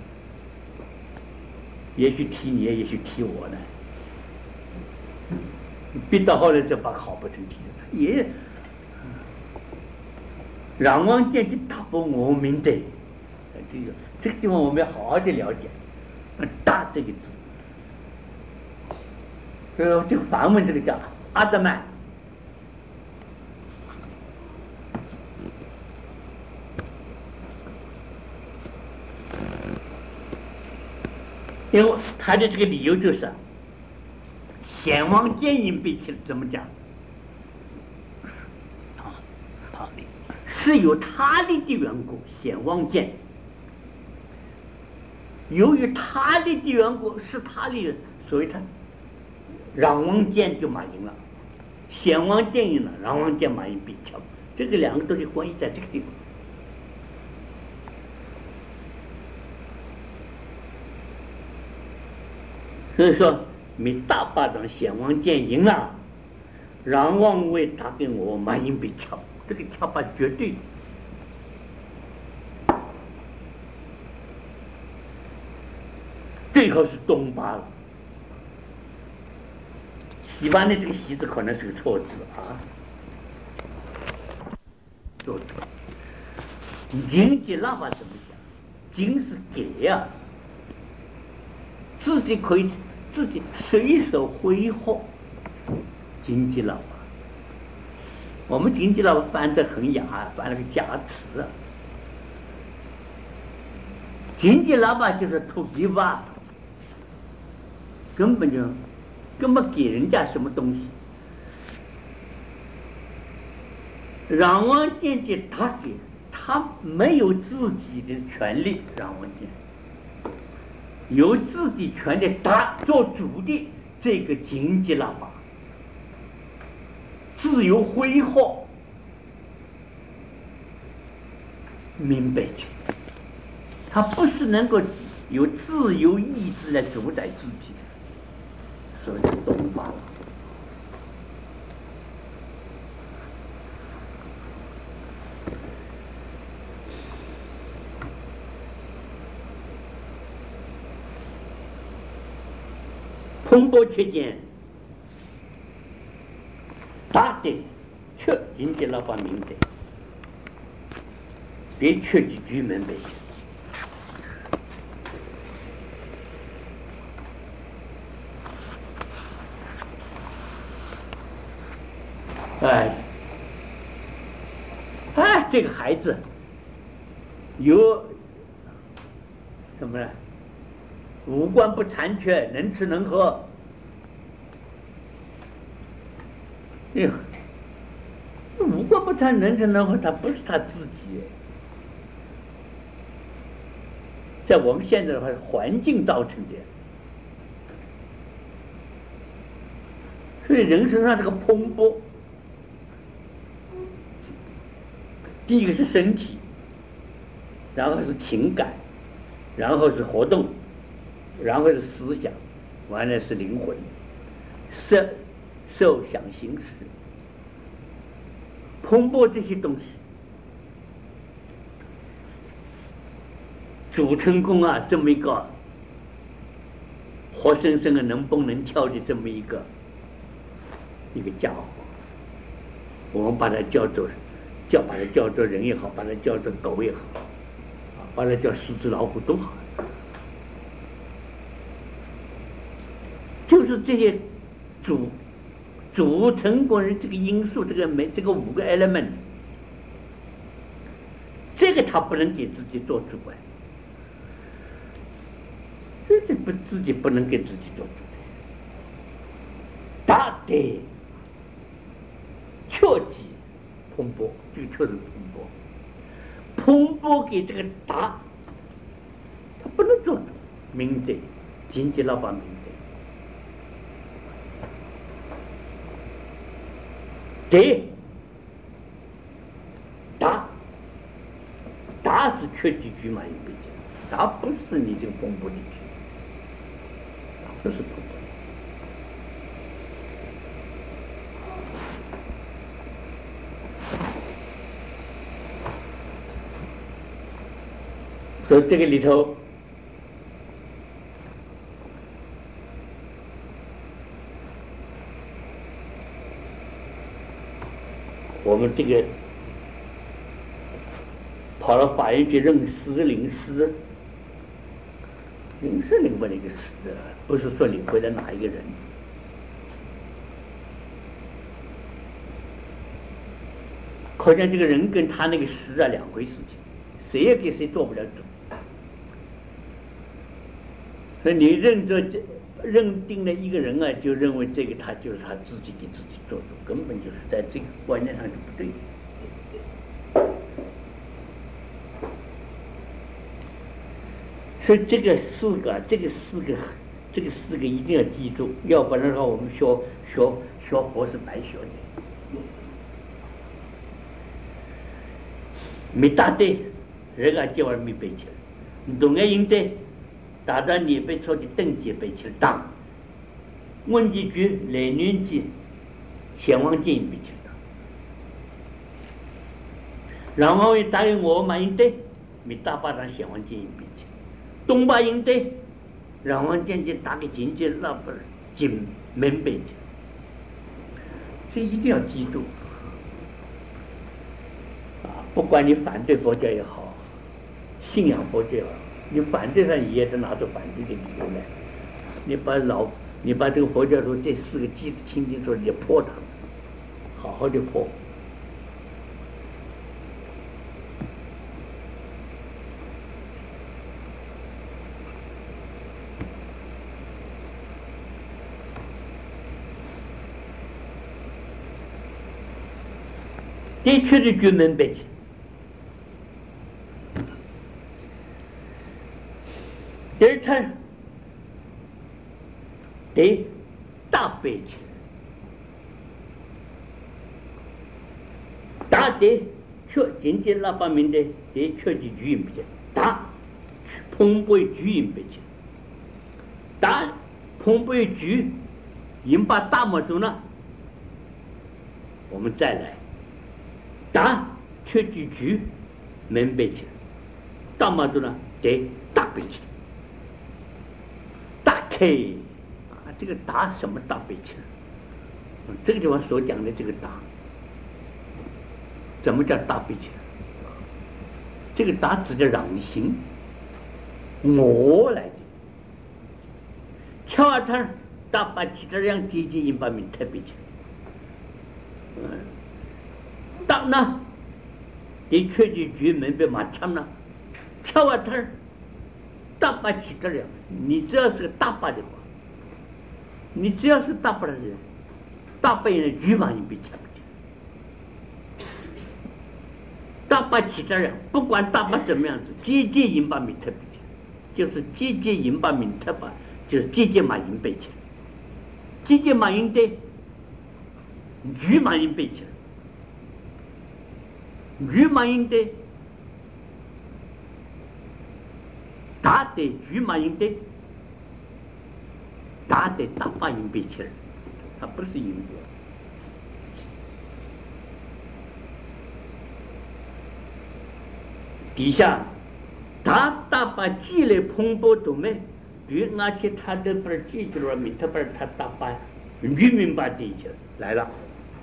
也许提你，也许提我呢。逼到后来就把好不成提了，也让王见的打破我明的，这个这个地方我们要好好的了解。大这个字，所以这个梵文这个叫阿德曼。因为他的这个理由就是显王见因被起怎么讲啊？他的是有他的的缘故，显王见。由于他的的缘故，是他的，所以他让王见就马赢了，显王见赢了，让王见马赢被抢，这个两个东西关系在这个地方。所以说，你大巴掌显王见赢了，让王为打给我马英被抢，这个抢法绝对。最后是东巴了，西巴的这个西字可能是个错字啊，做错。经济那法怎么讲？经是给呀、啊，自己可以自己随手挥霍。经济老法，我们经济老法翻得很雅，翻了个假词啊。经济老法就是 to give up， 根本就根本给人家什么东西。让王见的他给他没有自己的权利，让王见由自己权利他做主的这个经济老法，自由挥霍，明白去，他不是能够有自由意志来主宰自己，所以东方了。 蓬勃缺见，大的却经济老板明的，别缺几居门呗。哎，哎，这个孩子有什么呢？五官不残缺，能吃能喝。哎呀，五官不残，能吃能喝，他不是他自己，在我们现在的话，环境造成的。所以人身上这个蓬勃，第一个是身体，然后是情感，然后是活动，然后是思想，完了是灵魂，色受想行识，蓬勃这些东西组成功啊，这么一个活生生的能蹦能跳的这么一个一个家伙，我们把它叫做叫把它叫做人也好，把它叫做狗也好，把它叫狮子老虎都好，就是这些组组成过人这个因素，这个没这个五个 element， 这个他不能给自己做主管，这是不自己不能给自己做主管，大的确极蓬勃，这个确实蓬勃，蓬勃给这个大，他不能做主，明的经济老板明的。对，达达是缺几句嘛？一辈子，达不是你这个蓬勃的句，不是蓬勃的。所以这个里头，我们这个跑到法院去认尸领尸，领是领回来一个尸，不是说领回来哪一个人。可见这个人跟他那个尸啊两回事情，谁也给谁做不了主。所以你认这这认定了一个人啊，就认为这个他就是他自己给自己做主，根本就是在这个观念上就不对。所以这个四个，这个四个，这个四个一定要记住，要不然的话，我们学学学佛是白学的。没答对，人家叫人没背起来，你懂个应对。打到你被错的等级被去当，问几句来年纪，前往见被去当，然后答应我嘛应对，没大巴掌前往见被去，东巴应对，然后见见打个经济那不紧门被去，这一定要记住啊！不管你反对佛教也好，信仰佛教也好。你反对上也得拿出反对的理由来，你把老你把这个佛教说这四个记得清清楚楚，你破它，好好的破。的确的居门背景。第二层得大背景，大的确经济那方面的得确的居因背景，大蓬勃居因背景，大蓬勃居引把大么族呢？我们再来，大确的居门背景，大么族呢？得大背景。开啊， 这个达什么大悲情？这个地方所讲的这个达，怎么叫大悲情？这个达指的让心，我来的。乔阿他大把其他样积极引把命特别情，嗯，当呢，的确就局门被马枪了，乔阿他大把其他样，你只要是个大把的话，你只要是大把的人，大把人局嘛也被抢不进，大把其他人不管大把怎么样子，积极引把命特别情，就是积极引把命特把。就是积极马引背起来，积极马引的，鱼马引背起来，鱼马引的，大的鱼马引的，大的大把引背起来，它不是引过。底下大大把积累蓬勃都没。比如而且他都不是记住了，他不是他大把渔民把地去来了，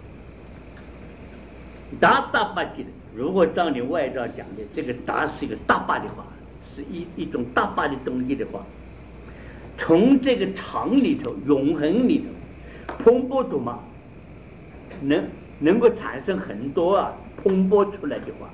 大大把地。如果照你外照讲的，这个大是一个大把的话，是一一种大把的东西的话，从这个场里头、永恒里头，蓬勃度嘛，能能够产生很多啊蓬勃出来的话，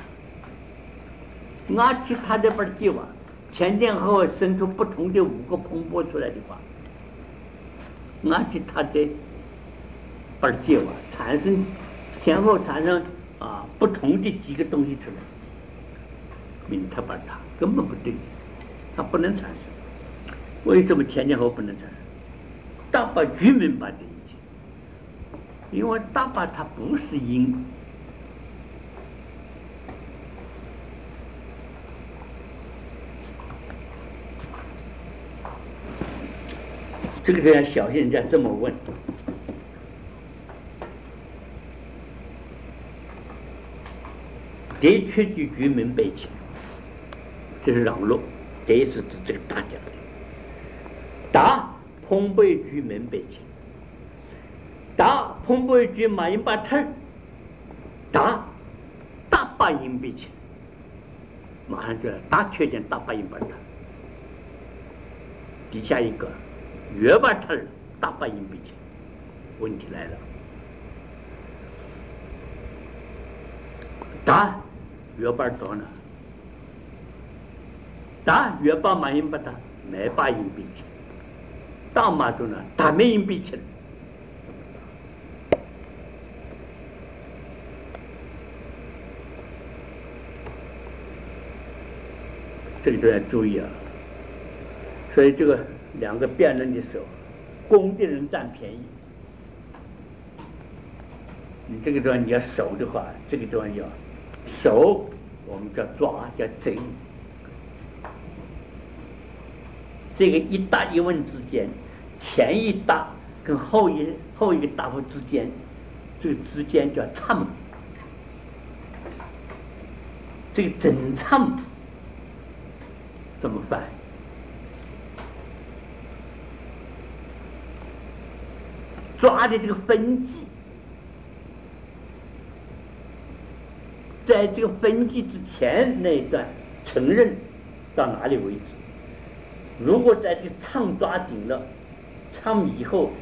而且他这边计划。前前后后生出不同的五个蓬勃出来的话，而且它的二界瓦产生前后产生啊不同的几个东西出来，明他把它根本不对，它不能产生。为什么前前后不能产生？大把居民把这一切，因为大把它不是因。这个地方小心人家这么问，的确就居民背起，这是让路，这是指这个大讲的。大蓬勃居民背起，大蓬勃居马因把头，大大把因背起，马上就大确定大把因把头，底下一个。越把它大把硬币钱，问题来了。打越把多呢，打越把马硬把它没把硬币钱，打马多呢，打没硬币钱。这个都要注意啊。所以这个。两个辩论的时候，攻的人占便宜。你这个地方你要守的话，这个地方要守，我们叫抓，叫整。这个一答一问之间，前一答跟后一后一个答复之间，这个之间叫唱。这个整唱怎么办？抓的这个分际，在这个分际之前那一段承认到哪里为止？如果在这个唱抓紧了，唱以后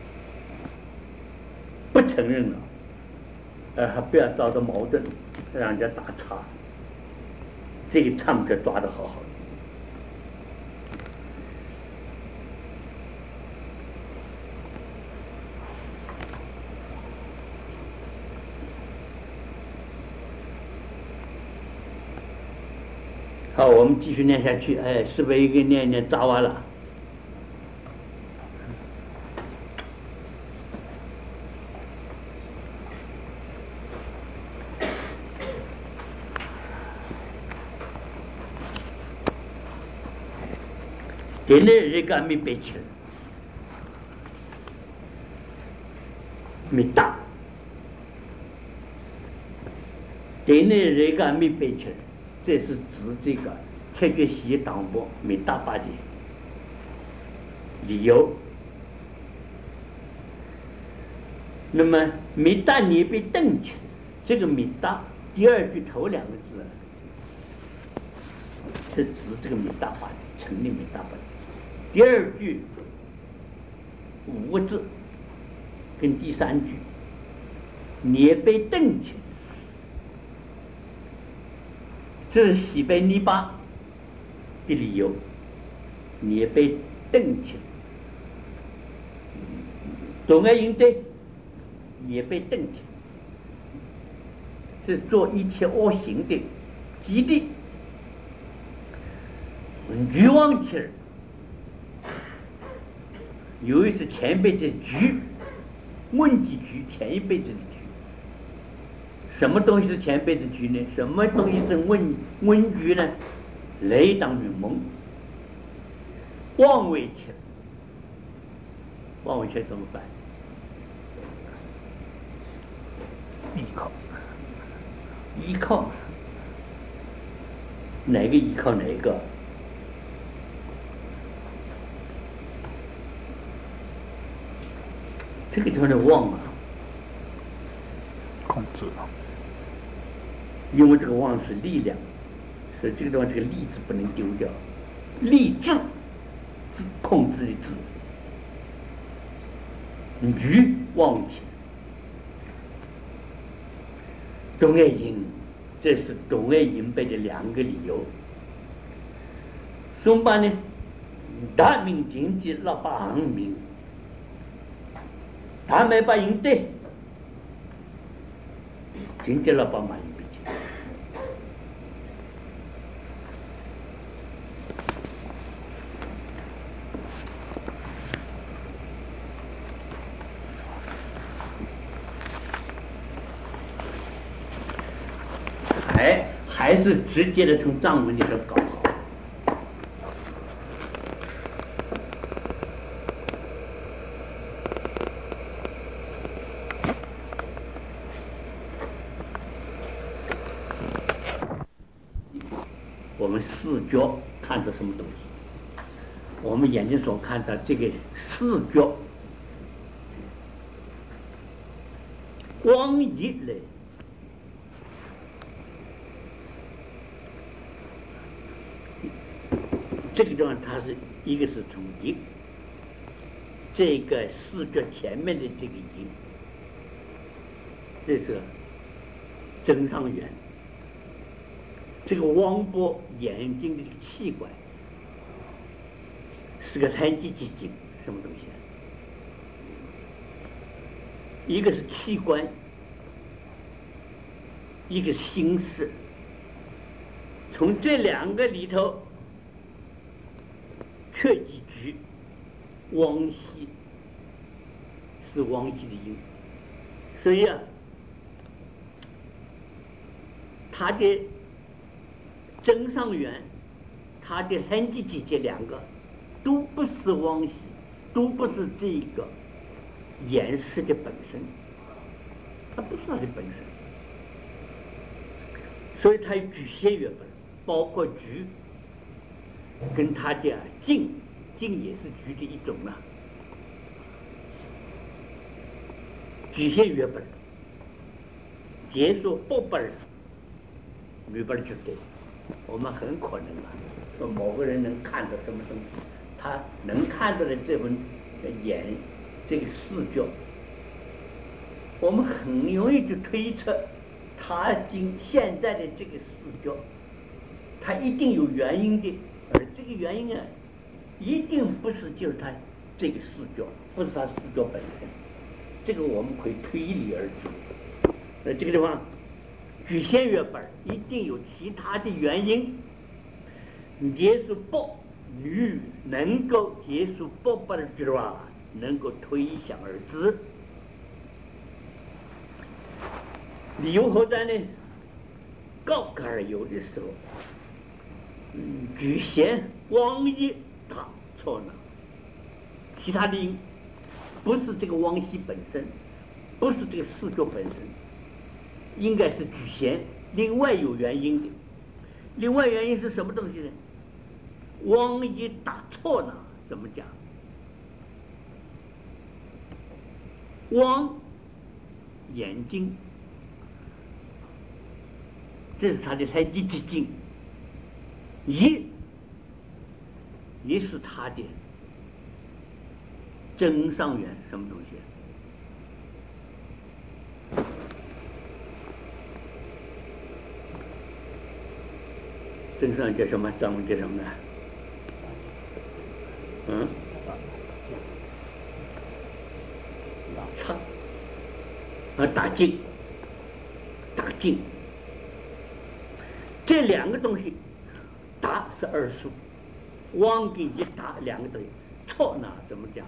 不承认了，呃，还不要遭到矛盾，让人家打岔。这个唱就抓得好好的。好，我们继续念下去。哎，是不是一个念念扎完了？点那这个没背起来，没打。点那这个没背起来。这是指这个切决西党部没大把的理由， 那么米大你被瞪起，这个米大第二句头两个字是指这个米大法成立米大法。第二句五个字跟第三句你被瞪起，这是西贝尼巴的理由，你被瞪起，总而言之也被瞪起，是做一切恶行的基地。欲望起来，由于是前辈子局，问题局，前一辈子的局。什么东西是前辈子局呢？什么东西是问问局呢？雷当于蒙，妄为起来，妄为起来怎么办？ 依靠， 依靠，哪个依靠哪一个？这个地方的妄啊， 控制， 因为这个妄是力量，所以这个地方这个力字不能丢掉，力制，制控制的制，愚妄起。董爱英，这是董爱英背的两个理由。松巴呢，大明经济老八行名，他没把赢对，经济老八嘛赢不进。还还是直接的从藏文里头搞好。我们视觉看到什么东西？我们眼睛所看到这个视觉，光一类。这个地方它是一个是从一，这个视觉前面的这个一，这是增上缘，这个汪波眼睛的这个器官是个三级基金，什么东西啊？一个是器官，一个心事，从这两个里头缺几句，汪西是汪西的音，所以啊，他的真上缘，他的痕迹季节两个都不是汪西，都不是这个颜色的本身，它不是它的本身，所以它有局限月本，包括局。跟他的静，静也是局的一种啊。局限月本，结束不本，没本就对。我们很可能啊，说某个人能看到什么东西，他能看到的这份眼，这个视觉，我们很容易就推测，他今现在的这个视觉，他一定有原因的。而这个原因啊，一定不是就是他这个视觉，不是他视觉本身，这个我们可以推理而知。呃，这个地方局限月本一定有其他的原因，结束不女能够结束不不的句话，能够推想而知。理由何在呢？高格尔有的时候。嗯，局限汪一他错了，其他的音不是这个汪西本身，不是这个视觉本身，应该是局限，另外有原因的。另外原因是什么东西呢？汪一打错了，怎么讲？汪眼睛，这是他的太极之经。一也是他的真上缘，什么东西？真上叫什么？专门叫什么呢？嗯，唱啊，打劲，打劲，这两个东西，打是二数，往跟一打两个东西，错呢怎么讲？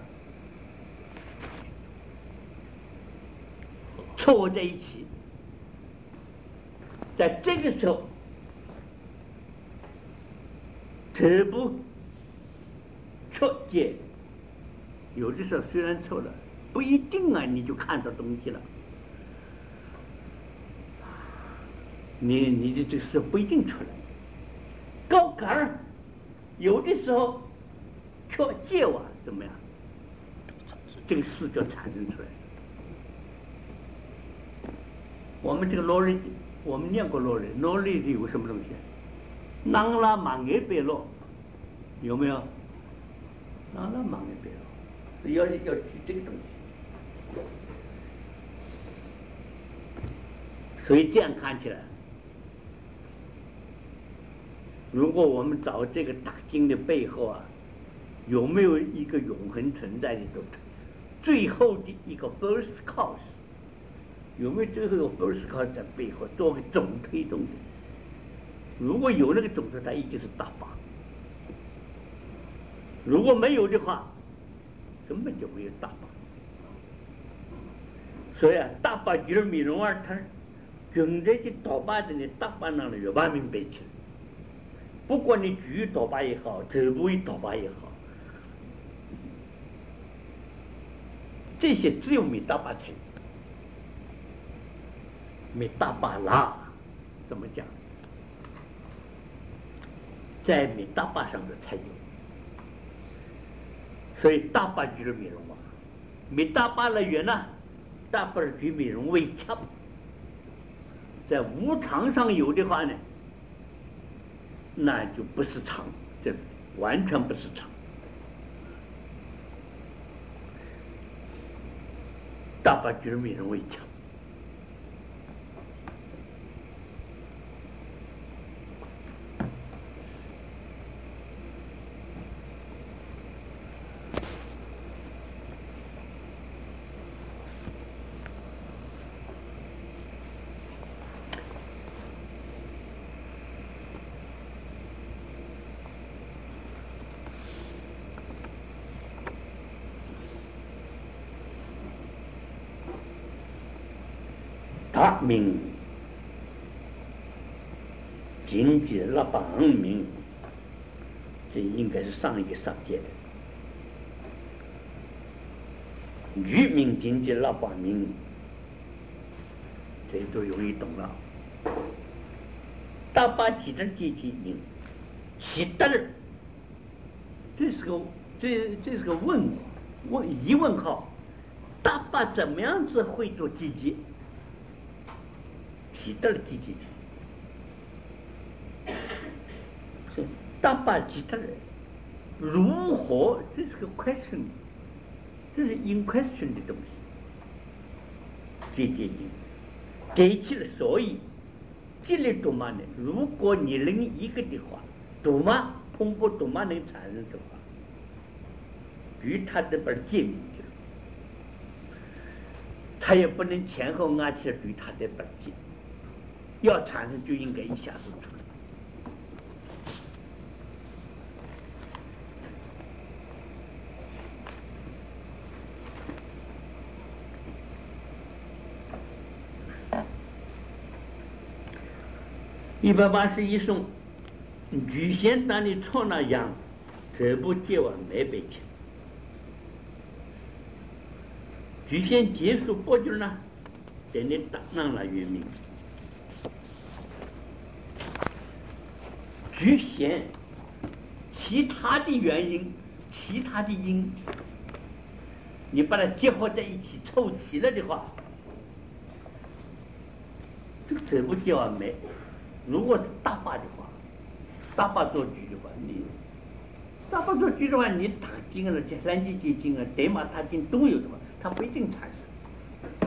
错在一起，在这个时候。这不错解，有的时候虽然错了，不一定啊，你就看到东西了。你你的这个事不一定出来，高杆儿有的时候却借我怎么样，这个事就产生出来。我们这个罗瑞，我们念过罗瑞，罗瑞里有什么东西？囊拉满眼白落，有没有？囊拉满眼白落，要要举这个东西。所以这样看起来，如果我们找这个大经的背后啊，有没有一个永恒存在的东西？最后的一个 first cause， 有没有最后一个 first cause 在背后做个总推动的？如果有那个种子，它一定是大把；如果没有的话，根本就没有大把。所以啊，大把就是米龙儿他用这些大把的呢，大把那里有万明白起来。不管你举大把也好，走步一大把也好，这些只有米大把才有，米大把啦，怎么讲？在米大巴上的才有，所以大巴就是米龙嘛，米大巴了远呢，大巴举米龙为强，在无常上有的话呢，那就不是常，这完全不是常。大巴举米龙为强。大明经济拉邦明，这应该是上一个上届的。渔民经济拉邦明，这都容易懂了。大把几等阶级名，其德，这是个这这是个问问疑问号。大把怎么样子会做阶级？其德的阶级，是大把其他人如何？这是个 question， 这是 in question 的东西。阶级给起了，所以这类动漫呢，如果你能一个的话，动漫通过动漫能产生的话，与他这边见面去了，他也不能前后按起来与他这边见。要产生就应该一下子出来。一百八十一颂，举贤当的错那样，这部接完没背起。举贤结束不久呢，在那当上了原名。举贤，其他的原因，其他的因，你把它结合在一起凑齐了的话， 这个这不结完没？如果是大坝的话，大坝做局的话，你大坝做局的话，你塔经啊、三季结经啊、德马塔经都有的嘛，它不一定产生。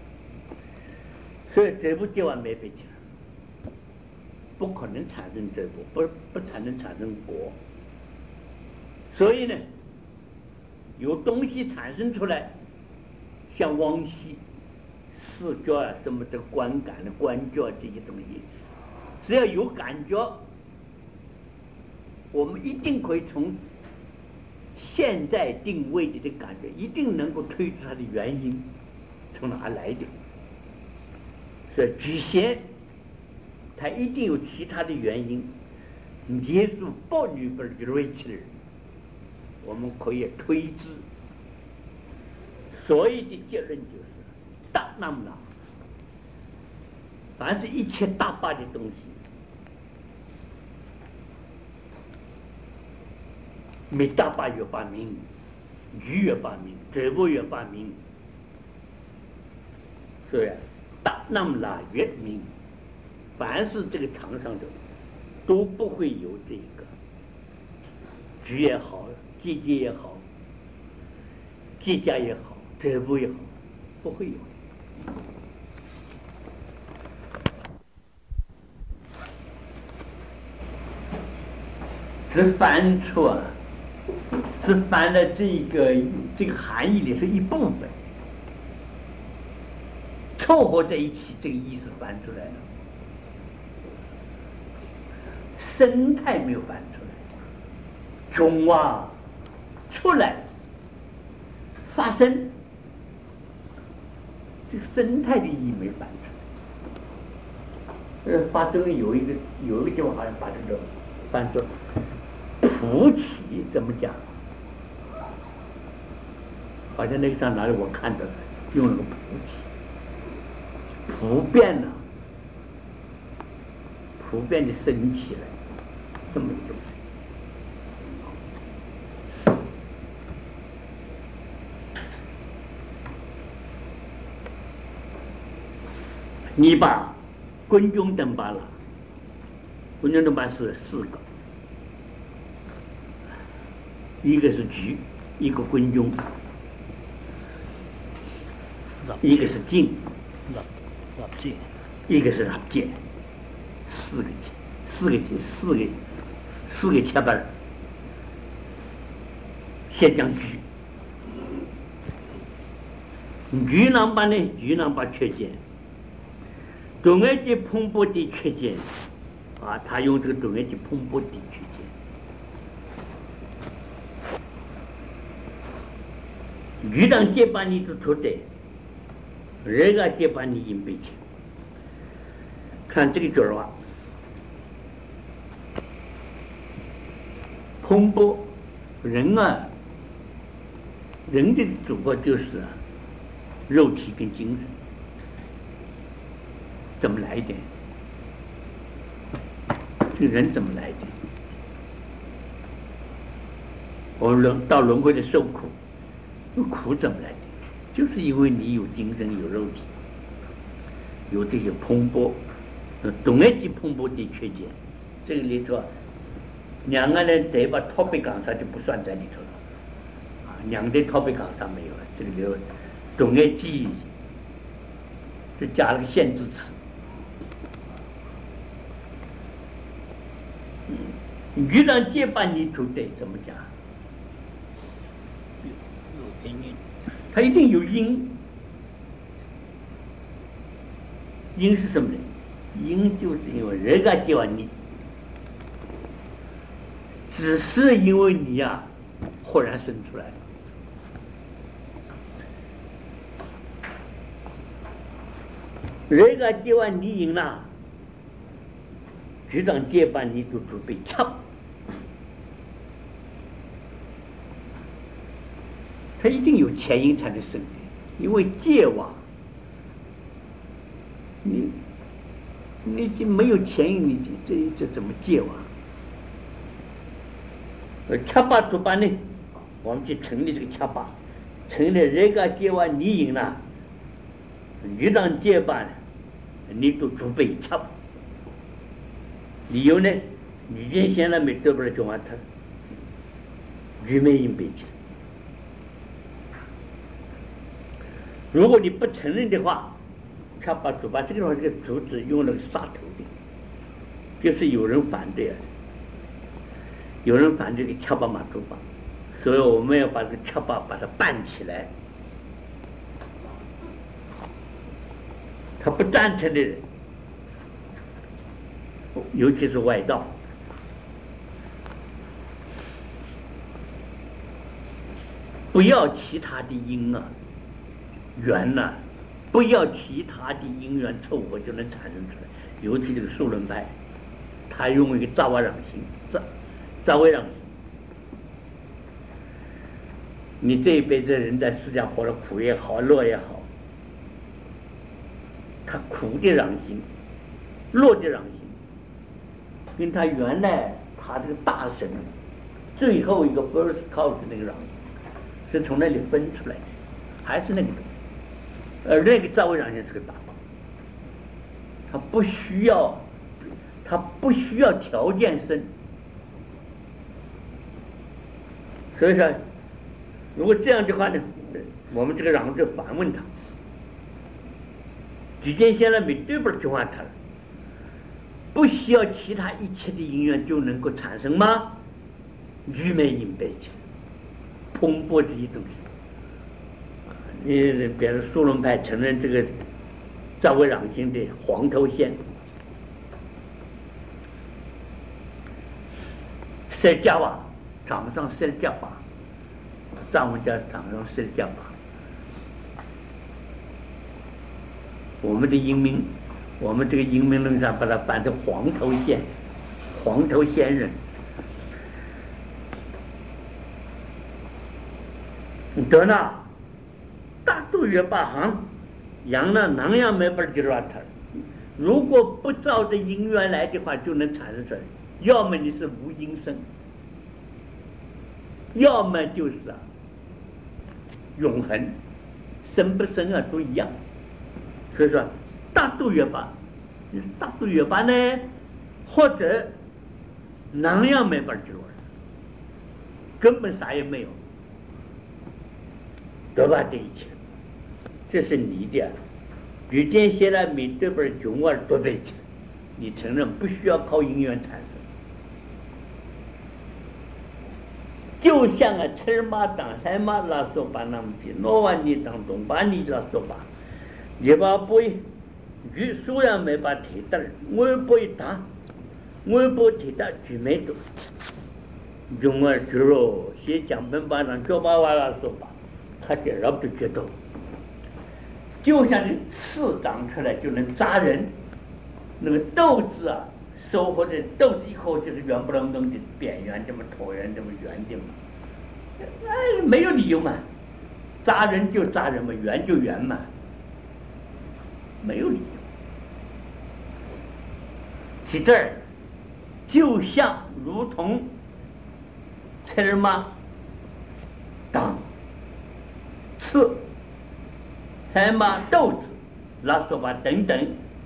所以这不结完没被讲，不可能产生这部，不不才能产生果。所以呢，有东西产生出来，像汪西、视觉啊什么的观感的观觉这些东西，只要有感觉，我们一定可以从现在定位的这感觉，一定能够推出它的原因从哪来的。所以局限它一定有其他的原因。耶稣不女不的瑞奇人，我们可以推知。所以的结论就是大那么大，凡是一切大坝的东西，没大坝越发明，鱼越发明，植物越发明，所以大那么大越明。凡是这个场上的都不会有这个菊也好，季节也好，季家也好，植物也好，不会有。只翻出啊，只翻的这个这个含义里是一部分，凑合在一起，这个意思翻出来了。生态没有翻出来，中啊出来发生，这个生态的意义没翻出来。呃，发生有一个有一个地方好像把这个翻作普起，怎么讲？好像那个上哪里我看到的用了个普起，普遍呢、啊，普遍的升起来。这么一种，你把昆中等把了，昆中等把是四个，一个是菊，一个昆中，一个是茎，一个是纳芥，四个四个四个四个切板，先讲菊。菊囊把呢，菊囊把缺见，中埃及蓬勃的缺见啊，他用这个中埃及蓬勃的缺见。菊囊结把你就出的，人家结把你引背去。看这个句儿话。蓬勃，人啊，人的主播就是啊，肉体跟精神，怎么来的？这个人怎么来的？我轮到轮回的受苦，那苦怎么来的？就是因为你有精神，有肉体，有这些蓬勃，东埃及蓬勃的缺陷，这个里头。两个人得把托比岗上就不算在里头了，啊，两对托比岗上没有了，这个就中埃及就加了个限制词。嗯，遇到结巴你就得怎么讲？有因，他一定有因。因是什么呢？因就是因为人家结完你。只是因为你呀、啊，忽然生出来了。人家结完你赢了，局长结巴你就准备插，他一定有前因才能生，因为结网，你你就没有前因，你这这怎么结网？恰巴主办呢，我们去成立这个恰巴，成立人家结完你赢了，局长结办， 你都准备吃吧。理由呢？你原先了没得不了就完他，愚昧因被吃。如果你不承认的话，他把主把这个地方这个竹子用了杀头的，就是有人反对啊，有人反对的恰巴马竹把，所以我们要把这个恰巴把它办起来。他不赞成的人，尤其是外道，不要其他的因啊缘呐、啊，不要其他的因缘凑合就能产生出来。尤其这个数论派，他用一个杂瓦壤心，杂杂维壤心。你这一辈子人在世上活得苦也好，乐也好，他苦的壤心，乐的壤心，跟他原来他这个大神最后一个 first cause 那个壤心是从那里分出来的，还是那个东西。而那个赵维壤心是个大宝，他不需要，他不需要条件生。所以说，如果这样的话呢，我们这个壤就反问他：举见先生没对不就完他了？不需要其他一切的因缘就能够产生吗？愚昧因被起，蓬勃这些东西。你比如数论派承认这个赵维壤心的黄头仙，释迦瓦掌上释迦瓦，藏文叫掌上释迦瓦。我们的英名，我们这个英名论上把它翻成黄头仙，黄头仙人。得呢？大度约八行，羊呢能样没法就让他。如果不照着因缘来的话，就能产生出来。要么你是无因生，要么就是啊永恒，生不生啊都一样。所以说，大度约八，你是大度约八呢，或者能样没法就让，根本啥也没有。得把这一切，这是你的。于见现在面对本穷而多被切，你承认不需要靠因缘产生。就像啊，吃马当海马拉索巴那么的，诺瓦尼当东巴尼拉索巴，你把不于虽然没把提到，我不一打，我不提到就没多，穷而就咯，先讲本巴上就把瓦拉索巴。他点儿不觉得，就像这刺长出来就能扎人，那个豆子啊，收获的豆子以后就是圆不隆咚的扁圆，这么椭圆，这么圆的嘛，哎，没有理由嘛，扎人就扎人嘛，圆就圆嘛，没有理由。其这儿就像如同刺儿嘛，当。刺、海马、豆子、拉索巴等等，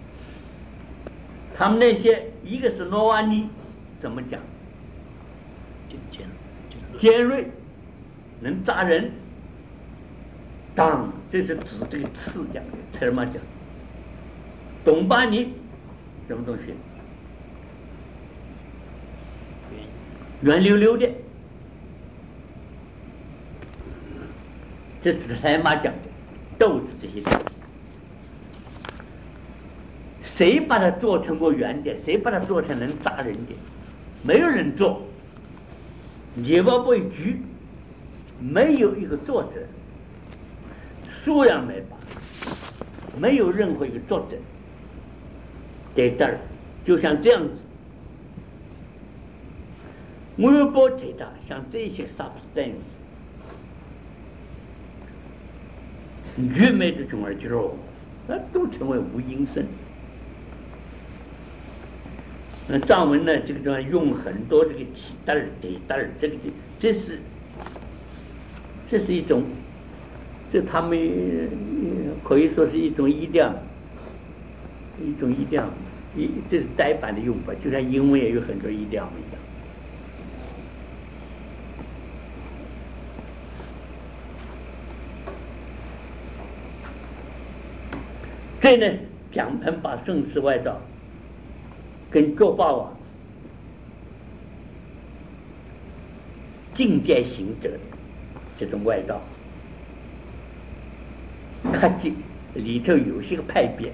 他们那些一个是诺瓦尼，怎么讲？尖尖锐，能扎人。当这是指这个刺讲的，刺嘛讲。董巴尼什么东西？圆溜溜的。这只是海马讲的豆子这些东西，谁把它做成过圆的？谁把它做成能扎人的？没有人做。野猫不局，没有一个作者，数量没把，没有任何一个作者在这儿，就像这样子。我不提到像这些 substance。愚昧的种儿肌肉，那都成为无因生。那藏文呢，这个地方用很多这个起带儿、得带儿，这个这是这是一种，这他们可以说是一种意料。 一种意调，一这是呆板的用法，就像英文也有很多意调一样。这呢，蒋鹏把宋氏外道跟周霸王境界行者这种外道，克己里头有些个派别，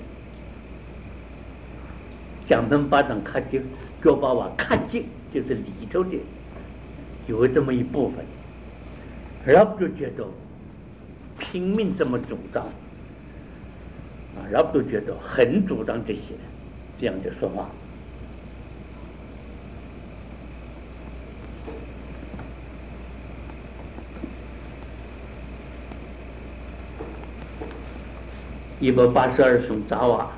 蒋鹏把当克己，周霸王克己，就是里头的有这么一部分，然后就觉得拼命这么主张啊，然后都觉得很主张这些这样的说法。一百八十二颂杂瓦，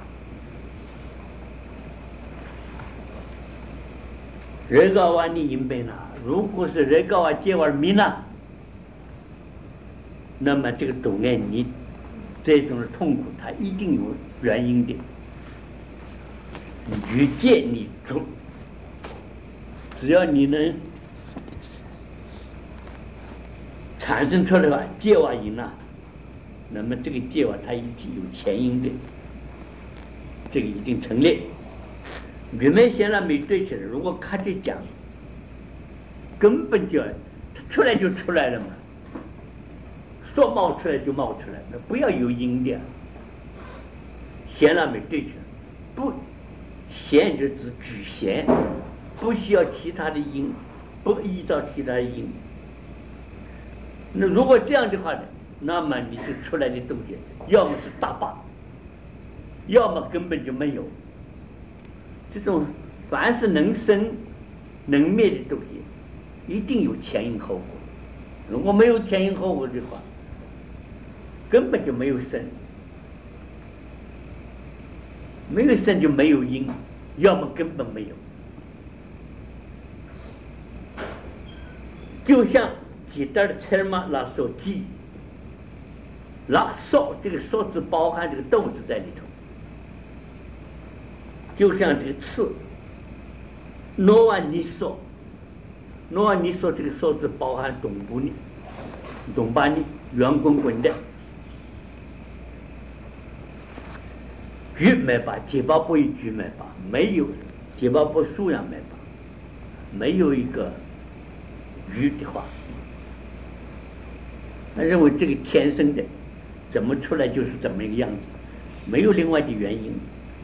热高瓦你应备呢？如果是热高瓦接完米呢，那么这个懂爱你这种痛苦，它一定有原因的。与戒你足，只要你能产生出来吧，戒瓦因啊。那么这个戒瓦它一定有前因的，这个一定成立。你们现在没对起来，如果看这讲，根本就出来就出来了嘛，说冒出来就冒出来，那不要有因的。弦了没对起来，不弦就只举弦，不需要其他的因，不依照其他的因。那如果这样的话呢？那么你就出来的东西，要么是大把，要么根本就没有。这种凡是能生能灭的东西，一定有前因后果。如果没有前因后果的话，根本就没有生，没有生就没有因，要么根本没有。就像几袋的车马拉手鸡。拉烧这个烧字包含这个豆子在里头，就像这个刺，诺完你说，诺完你说这个烧字包含东部呢，东巴呢圆滚滚的，鱼没把结巴不一鱼没把，没有结巴不数量没把，没有一个鱼的话，他认为这个天生的。怎么出来就是怎么一个样子，没有另外的原因。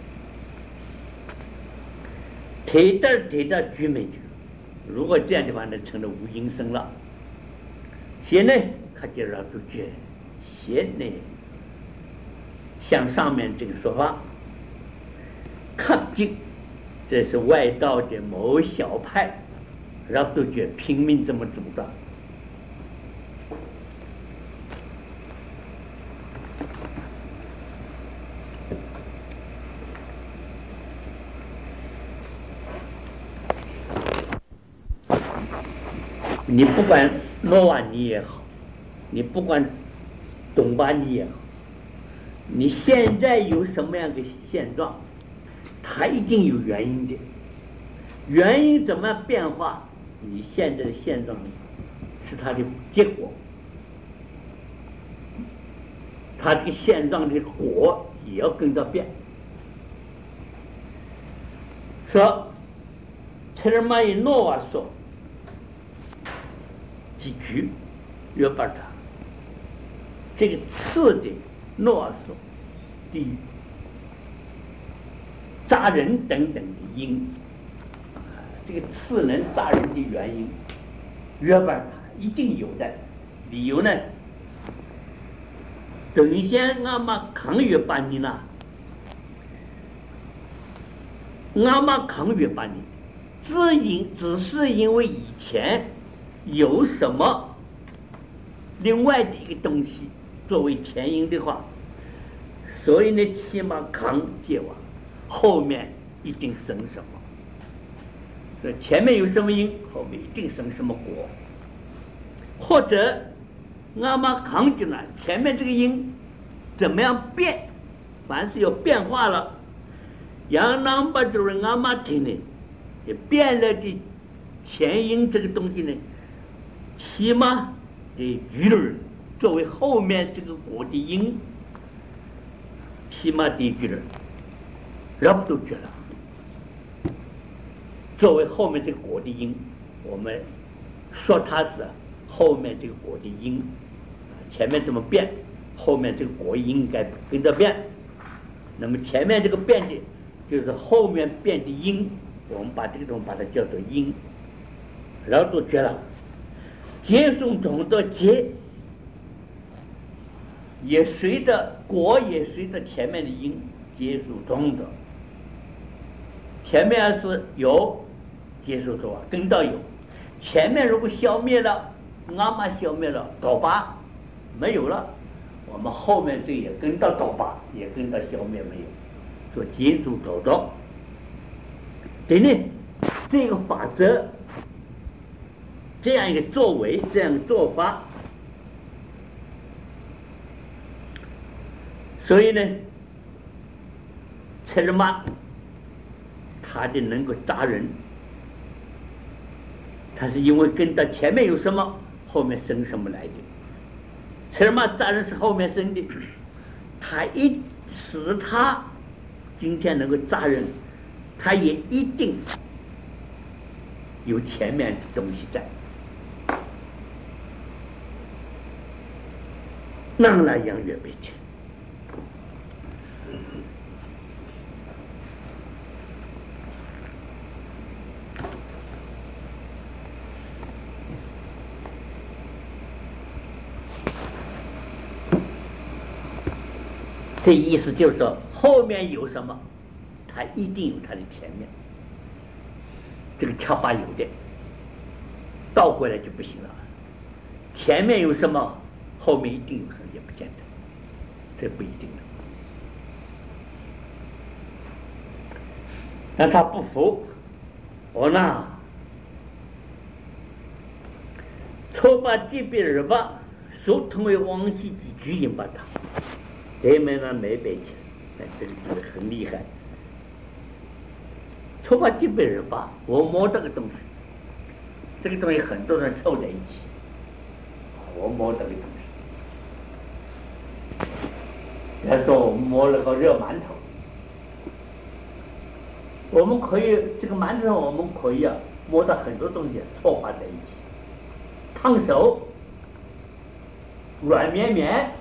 铁蛋铁蛋居美的，如果这样的话呢，成了无因生了。现在看见了就觉，现在像上面这个说法，克己，这是外道的某小派，然后都觉拼命这么主张。你不管诺瓦尼也好，你不管东巴尼也好，你现在有什么样的现状，它一定有原因的。原因怎么变化，你现在的现状是它的结果，它这个现状的果也要跟着变。说切尔马伊诺瓦说几句约巴塔，这个次的诺瓦索地狱扎人等等的因，这个次能扎人的原因，约巴塔一定有的理由呢。等下俺们抗约巴尼呢，俺们抗约巴尼，只因只是因为以前有什么另外的一个东西作为前因的话，所以呢起码抗结完，后面一定生什么。所以前面有什么因，后面一定生什么果。或者俺们抗进来，前面这个因怎么样变，凡是有变化了， 让南巴主人阿妈听呢，也变了的前因这个东西呢，起码的鱼儿作为后面这个果的因，起码的鱼儿，人都觉得作为后面这个果的因，我们说它是后面这个果的因，前面怎么变，后面这个果应该跟着变。那么前面这个变的，就是后面变的因，我们把这个东西把它叫做因。然后都觉得结束中的结，也随着果，也随着前面的因结束中的。前面是有，结束中跟到有。前面如果消灭了，阿妈消灭了，倒吧没有了，我们后面这也跟到倒吧，也跟到消灭没有，说结束走着。对呢，这个法则，这样一个作为，这样的做法，所以呢，赤马他的能够扎人，他是因为跟到前面有什么，后面生什么来的。赤马扎人是后面生的，他一使他今天能够扎人，他也一定有前面的东西在。让来养月被去，这意思就是说，后面有什么，它一定有它的前面。这个恰法有的，倒回来就不行了。前面有什么，后面一定有什么，也不见得，这不一定的。那他不服，我呢，错把这边人吧，说成为往昔之举引把他，对面呢没背起来，这个这个很厉害。错把这边人吧，我摸这个东西，这个东西很多人凑在一起，我摸这个东西。比如说我们摸了个热馒头，我们可以这个馒头我们可以啊摸到很多东西凑合在一起，烫手软绵绵，